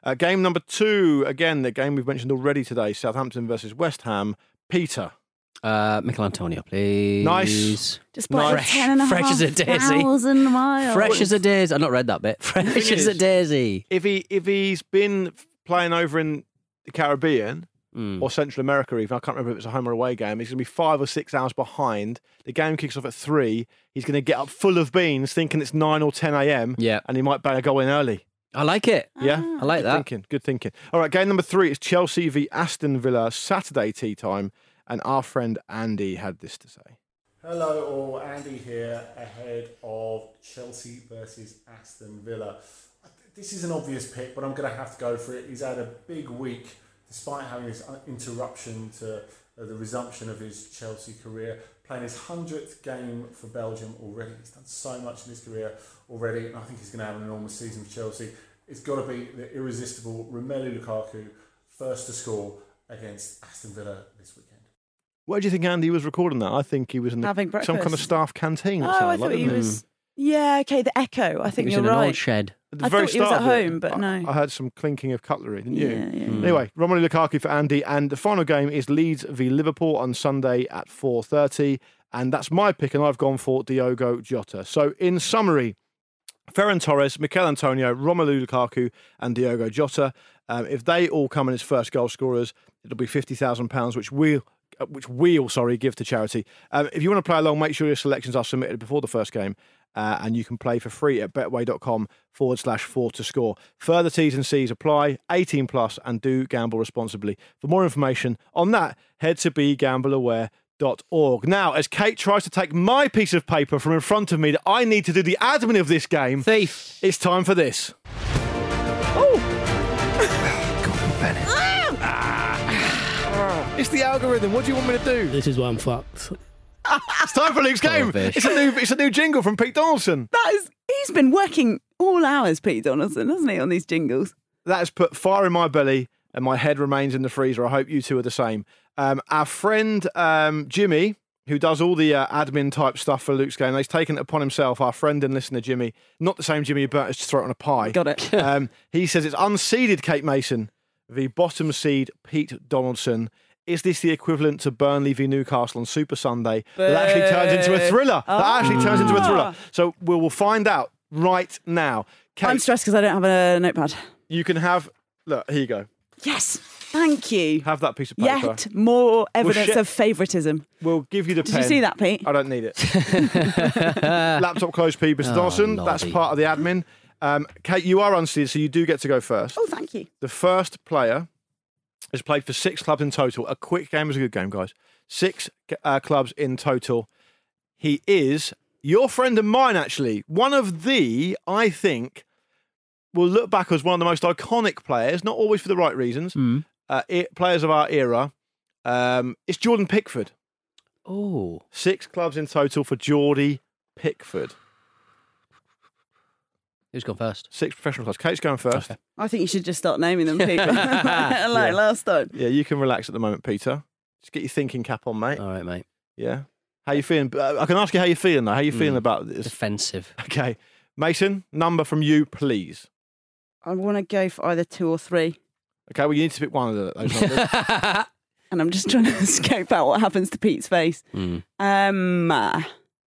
Uh, game number two, again, the game we've mentioned already today, Southampton versus West Ham. Peter. Uh, Michael Antonio, please. Nice. Just by Fresh. ten and a Fresh half as a daisy. thousand miles. Fresh as a daisy. I've not read that bit. Fresh as a daisy. If he if he's been playing over in the Caribbean mm. or Central America, even I can't remember if it's a home or away game, he's going to be five or six hours behind. The game kicks off at three. He's going to get up full of beans, thinking it's nine or ten a.m. Yeah, and he might bang a goal in early. I like it. Yeah, I like good that. Thinking, good thinking. All right, game number three is Chelsea v Aston Villa, Saturday tea time, and our friend Andy had this to say. Hello all, Andy here ahead of Chelsea versus Aston Villa. This is an obvious pick, but I'm going to have to go for it. He's had a big week, despite having this interruption to uh, the resumption of his Chelsea career, playing his hundredth game for Belgium already. He's done so much in his career already, and I think he's going to have an enormous season for Chelsea. It's got to be the irresistible Romelu Lukaku, first to score against Aston Villa this weekend. Where do you think Andy was recording that? I think he was in the, Having some kind of breakfast. staff canteen. It Oh, I sounded thought like, he didn't it? was. Yeah, okay, the Echo. I, I think think he was you're in an right. old shed. At the I very thought he was start at of it, home, but I, no. I heard some clinking of cutlery, didn't you? Yeah, yeah. Mm. Anyway, Romelu Lukaku for Andy, and the final game is Leeds v Liverpool on Sunday at four thirty, and that's my pick, and I've gone for Diogo Jota. So, in summary, Ferran Torres, Mikel Antonio, Romelu Lukaku, and Diogo Jota. Um, if they all come in as first goal scorers, it'll be fifty thousand pounds, which we'll which we'll sorry give to charity. Um, if you want to play along, make sure your selections are submitted before the first game. Uh, and you can play for free at betway.com forward slash four to score. Further T's and C's apply, eighteen plus, and do gamble responsibly. For more information on that, head to be gamble aware dot org. Now, as Kate tries to take my piece of paper from in front of me that I need to do the admin of this game, Thief, it's time for this. Bennett. Ah. It's the algorithm. What do you want me to do? This is why I'm fucked. It's time for Luke's game. It's a new, it's a new jingle from Pete Donaldson. That is, he's been working all hours, Pete Donaldson, hasn't he, on these jingles? That has put fire in my belly, and my head remains in the freezer. I hope you two are the same. Um, our friend um, Jimmy, who does all the uh, admin type stuff for Luke's game, he's taken it upon himself. Our friend and listener Jimmy, not the same Jimmy who burnt us to throw it on a pie. Got it. um, he says it's unseeded Kate Mason v bottom seed Pete Donaldson. Is this the equivalent to Burnley v Newcastle on Super Sunday? That actually turns into a thriller. Oh. That actually turns into a thriller. So we will find out right now. Kate, I'm stressed because I don't have a notepad. you can have. Look, here you go. Yes, thank you. Have that piece of paper. Yet more evidence We'll sh- of favouritism. We'll give you the Did pen. you see that, Pete? I don't need it. Laptop closed, Pete. Mister Oh, Dawson. That's lordy. part of the admin. Um, Kate, you are unseeded, so you do get to go first. Oh, thank you. The first player has played for six clubs in total. A quick game is a good game, guys. Six uh, clubs in total. He is your friend and mine, actually. One of the, I think, will look back as one of the most iconic players, not always for the right reasons, Mm. uh, e- players of our era. Um, it's Jordan Pickford. Oh. Six clubs in total for Geordie Pickford. Who's gone first? Six professional clubs. Kate's going first. Okay. I think you should just start naming them, Pete. like Yeah. last time. Yeah, you can relax at the moment, Peter. Just get your thinking cap on, mate. All right, mate. Yeah. How you feeling? Uh, I can ask you how you're feeling, though. How you feeling Mm. about this? Defensive. Okay. Mason, number from you, please. I want to go for either two or three. Okay, well, you need to pick one of the- those numbers. And I'm just trying to scope out what happens to Pete's face. Mm. Um, uh,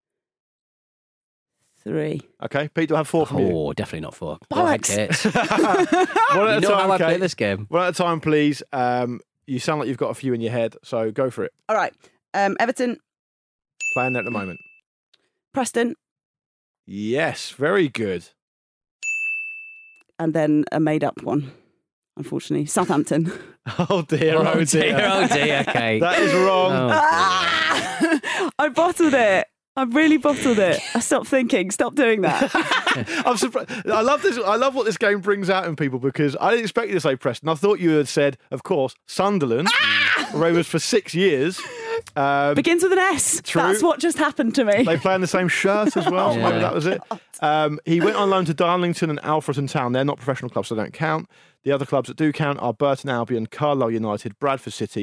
three. Okay, Pete, do I have four from you? Oh, definitely not four. Go ahead, Bollocks. Kate. One at You a know time, how I play Kate. this game. One at a time, please. Um, you sound like you've got a few in your head, so go for it. All right. Um, Everton, Playing there at the moment. Preston, Yes, very good. and then a made-up one. Unfortunately, Southampton. Oh dear, oh, Oh, dear. dear, oh, dear, Kate. That is wrong. Oh, Ah! I bottled it. I really bottled it. I stopped thinking. Stop doing that. I'm surprised. I love this. I love what this game brings out in people because I didn't expect you to say Preston. I thought you had said, of course, Sunderland, where he was for six years. Um, Begins with an S. True. That's what just happened to me. They play in the same shirt as well, so Yeah. maybe that was it. Um, he went on loan to Darlington and Alfreton Town. They're not professional clubs, so they don't count. The other clubs that do count are Burton Albion, Carlisle United, Bradford City,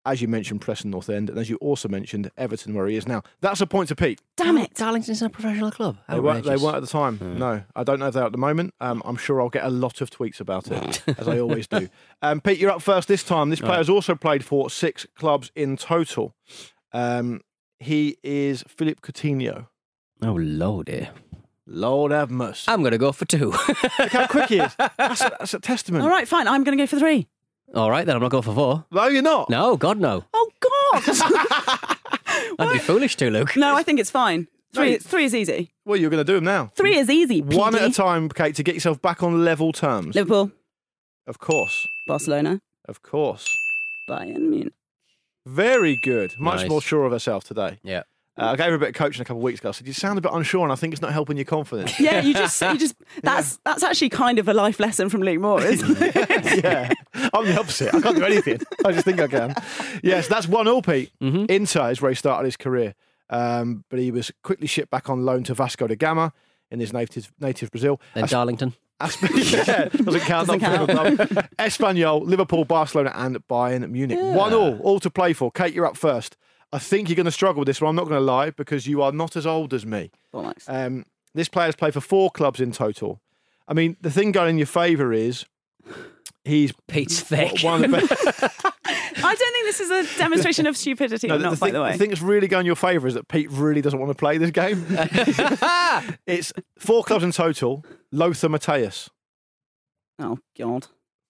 as you mentioned, Preston North End, and as you also mentioned, Everton, where he is now. That's a point to Pete. Damn it. Darlington's a professional club. They weren't, they Outrageous. weren't at the time. Hmm. No, I don't know if they're at the moment. Um, I'm sure I'll get a lot of tweets about it, as I always do. Um, Pete, you're up first this time. This player Right. has also played for six clubs in total. Um, he is Philip Coutinho. Oh, Lordy. Lord have mercy. I'm going to go for two. Look how quick he is. That's a, that's a testament. All right, fine. I'm going to go for three. All right, then I'm not going for four. No, you're not. No, God, no. Oh, God. I'd be foolish to, Luke. No, I think it's fine. Three, No. three is easy. Well, you're going to do them now. Three is easy. One P D. at a time, Kate, to get yourself back on level terms. Liverpool, Of course. Barcelona, Of course. Bayern Munich. Very good. Much Nice. more sure of herself today. Yeah. Uh, I gave her a bit of coaching a couple of weeks ago. I said, you sound a bit unsure, and I think it's not helping your confidence. Yeah, you just, you just. That's that's actually kind of a life lesson from Luke Moore, isn't it? Yeah. I'm the opposite. I can't do anything. I just think I can. Yes, that's one all, Pete. Mm-hmm. Inter is where he started his career. Um, but he was quickly shipped back on loan to Vasco da Gama in his native native Brazil. Then As- Darlington. Asp- yeah, doesn't count. Doesn't not count. for club. Espanyol, Liverpool, Barcelona, and Bayern Munich. One all, all to play for. Kate, you're up first. I think you're going to struggle with this one. I'm not going to lie because you are not as old as me. Bollocks. Um, this player's played for four clubs in total. I mean, the thing going in your favour is he's Pete's thick. one of the best. I don't think this is a demonstration of stupidity. No, or not, the, by thing, the way. the thing that's really going in your favour is that Pete really doesn't want to play this game. It's four clubs in total. Lothar Matthäus. Oh God.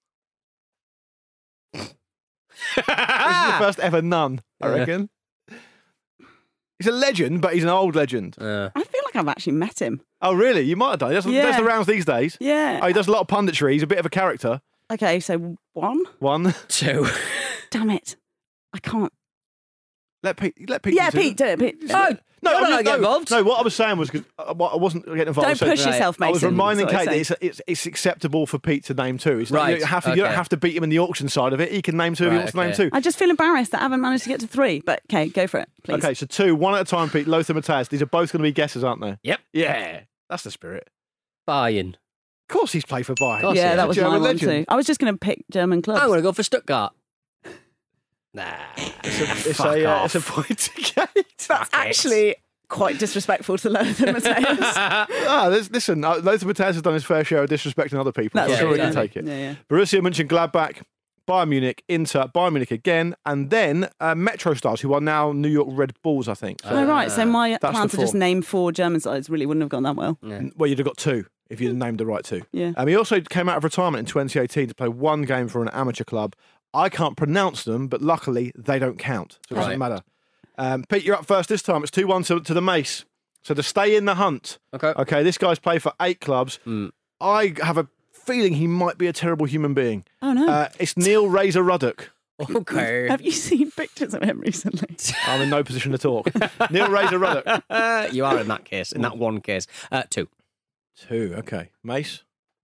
This is the first ever none, I Yeah. reckon. He's a legend, but he's an old legend. Uh, I feel like I've actually met him. Oh, really? You might have done. He does, he Yeah. does the rounds these days. Yeah. Oh, he does a lot of punditry. He's a bit of a character. Okay, so one. One. two. Damn it. I can't. Let Pete. Let Pete. Yeah, do it. Pete, do it. Pete. Oh, No, You're I not mean, get no, involved. No, what I was saying was because I I wasn't getting involved. Don't So push yourself, I was Mason, reminding is what Kate I'm that it's, it's it's acceptable for Pete to name two. It's not, Right, you, don't have to, you don't okay. have to beat him in the auction side of it. He can name two if he Right, wants to name okay. two. I just feel embarrassed that I haven't managed to get to three. But okay, go for it, please. Okay, so two, one at a time, Pete. Lothar Matthäus. These are both going to be guesses, aren't they? Yep. Yeah, that's the spirit. Bayern. Of course, he's played for Bayern. course Yeah, he is. that a was German my one legend. too. I was just going to pick German clubs. I'm going to go for Stuttgart. Nah. It's a, it's Fuck a, uh, off. it's a point to Kate. That's actually quite disrespectful to Lothar Matthäus. ah, this- listen, uh, Lothar Matthäus has done his fair share of disrespecting other people. That's I'm sure true, he can yeah. take it. Yeah, yeah. Borussia Mönchengladbach, Bayern Munich, Inter, Bayern Munich again, and then uh, Metro Stars, who are now New York Red Bulls, I think. So, Oh, right. So my That's plan the to just four. name four German sides really wouldn't have gone that well. Yeah. well, you'd have got two if you'd named the right two. Yeah. Um, he also came out of retirement in twenty eighteen to play one game for an amateur club. I can't pronounce them, but luckily they don't count, so it doesn't Right. matter. Um, Pete, you're up first this time. It's two one to, to the Mace. So to stay in the hunt. Okay. Okay, this guy's played for eight clubs. Mm. I have a feeling he might be a terrible human being. Oh, no. Uh, it's Neil Razor Ruddock. Okay. Have you seen pictures of him recently? I'm in no position to talk. Neil Razor Ruddock. Uh, you are in that case, in that one case. Uh, two. Two, okay. Mace?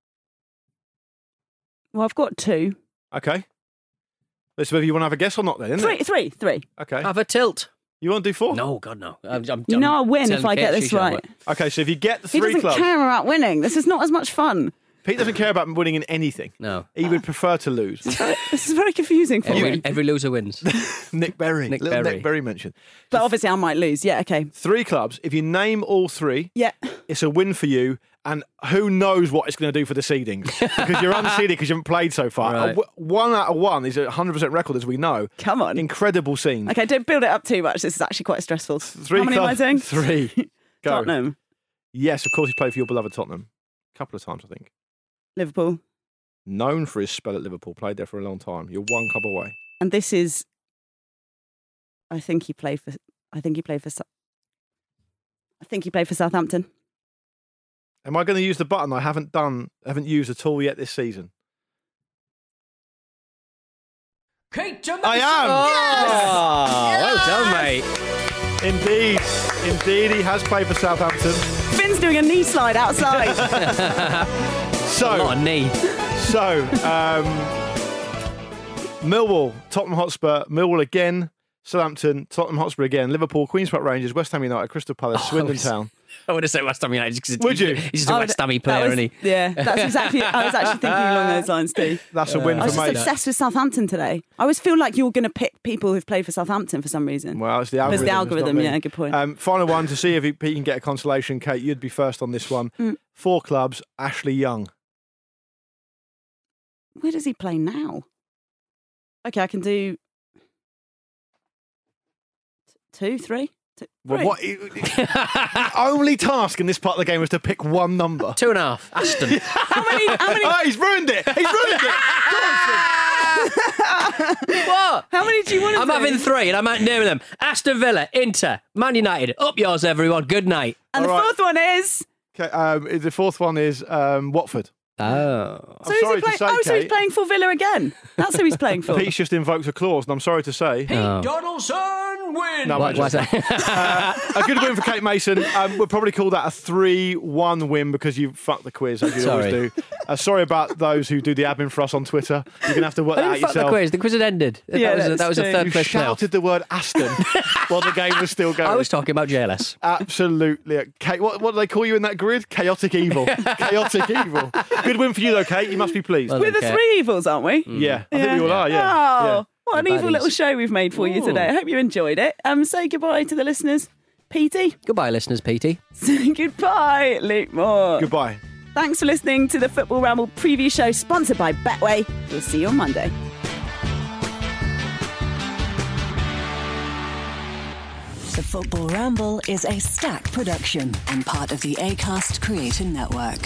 Well, I've got two. Okay. Let's see whether you want to have a guess or not then, isn't Three, it? three, three. Okay. Have a tilt. You want to do four? No, God, no. I'm, I'm, You know I'm I'll win if telling I get Kate this she should have right. it. Okay, so if you get the He three doesn't clubs... care about winning. This is not as much fun. Pete doesn't care about winning in anything. No. He would prefer to lose. This is very confusing for Every, me. every loser wins. Nick Berry. Nick Little Berry. Nick Berry mentioned. But obviously I might lose. Yeah, okay. Three clubs. If you name all three, Yeah. it's a win for you. And who knows what it's going to do for the seedings? Because you're unseeded because you haven't played so far. Right. A w- one out of one is a one hundred percent record, as we know. Come on. Incredible scene. Okay, don't build it up too much. This is actually quite stressful. Three How many clubs. am I doing? Three. Go. Tottenham, Yes, of course he's played for your beloved Tottenham. A couple of times, I think. Liverpool. Known for his spell at Liverpool. Played there for a long time. You're one club away. And this is I think he played for I think he played for Sou- I think he played for Southampton. Am I going to use the button I haven't done, haven't used at all yet this season? Kate I am! Oh, well done, mate. Indeed. Indeed, he has played for Southampton. Finn's doing a knee slide outside. So, A lot of knee. so um, Millwall, Tottenham Hotspur, Millwall again, Southampton, Tottenham Hotspur again, Liverpool, Queen's Park Rangers, West Ham United, Crystal Palace, Oh, Swindon it's- Town. I would have said West Ham United because Would you? he's just a I West would- Hammy that player, was- isn't he? Yeah, that's exactly. I was actually thinking along those lines too. That's a win I was for just Maiden. obsessed with Southampton today. I always feel like you're going to pick people who've played for Southampton for some reason. Well, it's the It's algorithm. the it's not algorithm, me. yeah, good point. Um, final one to see if he, he can get a consolation. Kate, you'd be first on this one. Mm. Four clubs, Ashley Young. Where does he play now? Okay, I can do two, three. Two, Well, three. what? The only task in this part of the game was to pick one number. Two and a half. Aston. How many? How many? Oh, he's ruined it. He's ruined it. What? How many do you want to I'm do? having three, and I'm naming them: Aston Villa, Inter, Man United. Up yours, everyone. Good night. And All the right. fourth one is. Okay, um, the fourth one is um, Watford. Oh. I'm So who's sorry he play- to say, oh, so he's Kate, playing for Villa again. That's who he's playing for. Pete's just invoked a clause, and I'm sorry to say. Oh. Donaldson win. No, What- I'm what's joking. that? uh, a good win for Kate Mason. Um, we'll probably call that a three one win because you fucked the quiz, as you Sorry. always do. Uh, sorry about those who do the admin for us on Twitter. You're going to have to work I that out didn't fuck the yourself. quiz. The quiz had ended. Yeah, that was a, that's that was a true. third You place playoff. shouted the word Aston while the game was still going. I was talking about J L S. Absolutely. Cha- what, what do they call you in that grid? Chaotic evil. Chaotic evil. Good win for you, though, Kate. You must be pleased. Well, We're the Okay. three evils, aren't we? Yeah, I think we all are, yeah. Oh, yeah. what an The evil baddies. little show we've made for you today. I hope you enjoyed it. Um, say goodbye to the listeners. Petey. Goodbye, listeners, Petey. Goodbye, Luke Moore. Goodbye. Thanks for listening to the Football Ramble preview show sponsored by Betway. We'll see you on Monday. The Football Ramble is a Stack production and part of the Acast Creator Network.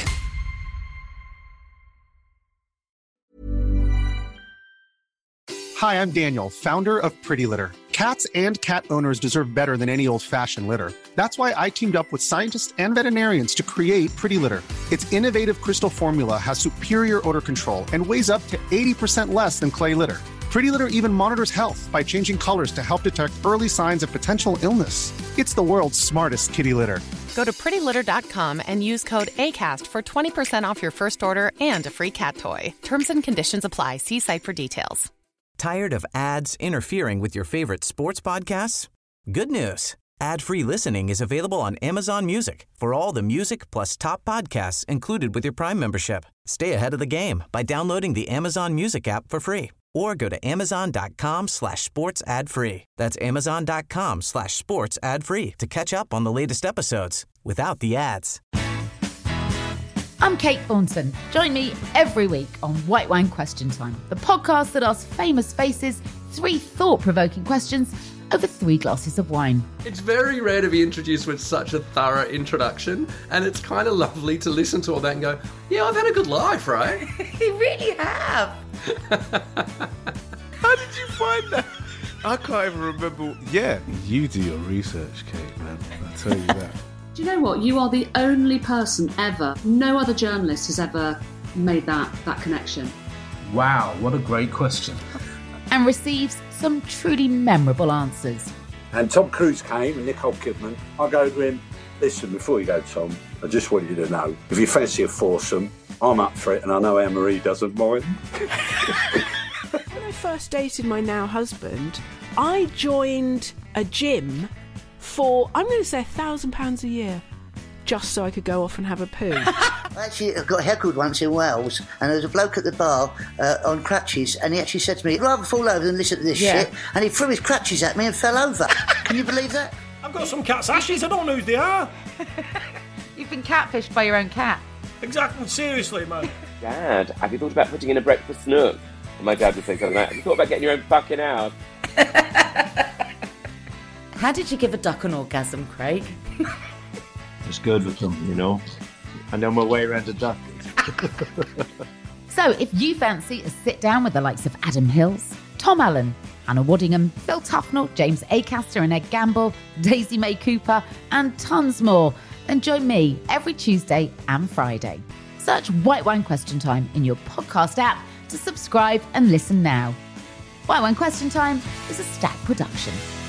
Hi, I'm Daniel, founder of Pretty Litter. Cats and cat owners deserve better than any old-fashioned litter. That's why I teamed up with scientists and veterinarians to create Pretty Litter. Its innovative crystal formula has superior odor control and weighs up to eighty percent less than clay litter. Pretty Litter even monitors health by changing colors to help detect early signs of potential illness. It's the world's smartest kitty litter. Go to pretty litter dot com and use code ACAST for twenty percent off your first order and a free cat toy. Terms and conditions apply. See site for details. Tired of ads interfering with your favorite sports podcasts? Good news. Ad-free listening is available on Amazon Music for all the music plus top podcasts included with your Prime membership. Stay ahead of the game by downloading the Amazon Music app for free or go to amazon.com slash sports ad free. That's amazon.com slash sports ad free to catch up on the latest episodes without the ads. I'm Kate Thornton. Join me every week on White Wine Question Time, the podcast that asks famous faces three thought-provoking questions over three glasses of wine. It's very rare to be introduced with such a thorough introduction, and it's kind of lovely to listen to all that and go, yeah, I've had a good life, right? You really have. How did you find that? I can't even remember. Yeah, you do your research, Kate, man. I tell you that. Do you know what? You are the only person ever, no other journalist has ever made that, that connection. Wow, what a great question. And receives some truly memorable answers. And Tom Cruise came and Nicole Kidman. I go to him, listen, before you go, Tom, I just want you to know, if you fancy a foursome, I'm up for it, and I know Anne-Marie doesn't mind. When I first dated my now husband, I joined a gym for, I'm going to say, a thousand pounds a year, just so I could go off and have a poo. I actually got heckled once in Wales, and there was a bloke at the bar uh, on crutches, and he actually said to me, "I'd rather fall over than listen to this Yeah. shit," and he threw his crutches at me and fell over. Can you believe that? I've got some cat's ashes, I don't know who they are. You've been catfished by your own cat. Exactly, seriously, man. Dad, have you thought about putting in a breakfast nook? And my dad would say something like, have you thought about getting your own fucking house? How did you give a duck an orgasm, Craig? It's good with them, you know. I know my way around a duck. So if you fancy a sit down with the likes of Adam Hills, Tom Allen, Hannah Waddingham, Phil Tufnell, James Acaster and Ed Gamble, Daisy May Cooper, and tons more, then join me every Tuesday and Friday. Search White Wine Question Time in your podcast app to subscribe and listen now. White Wine Question Time is a Stack production.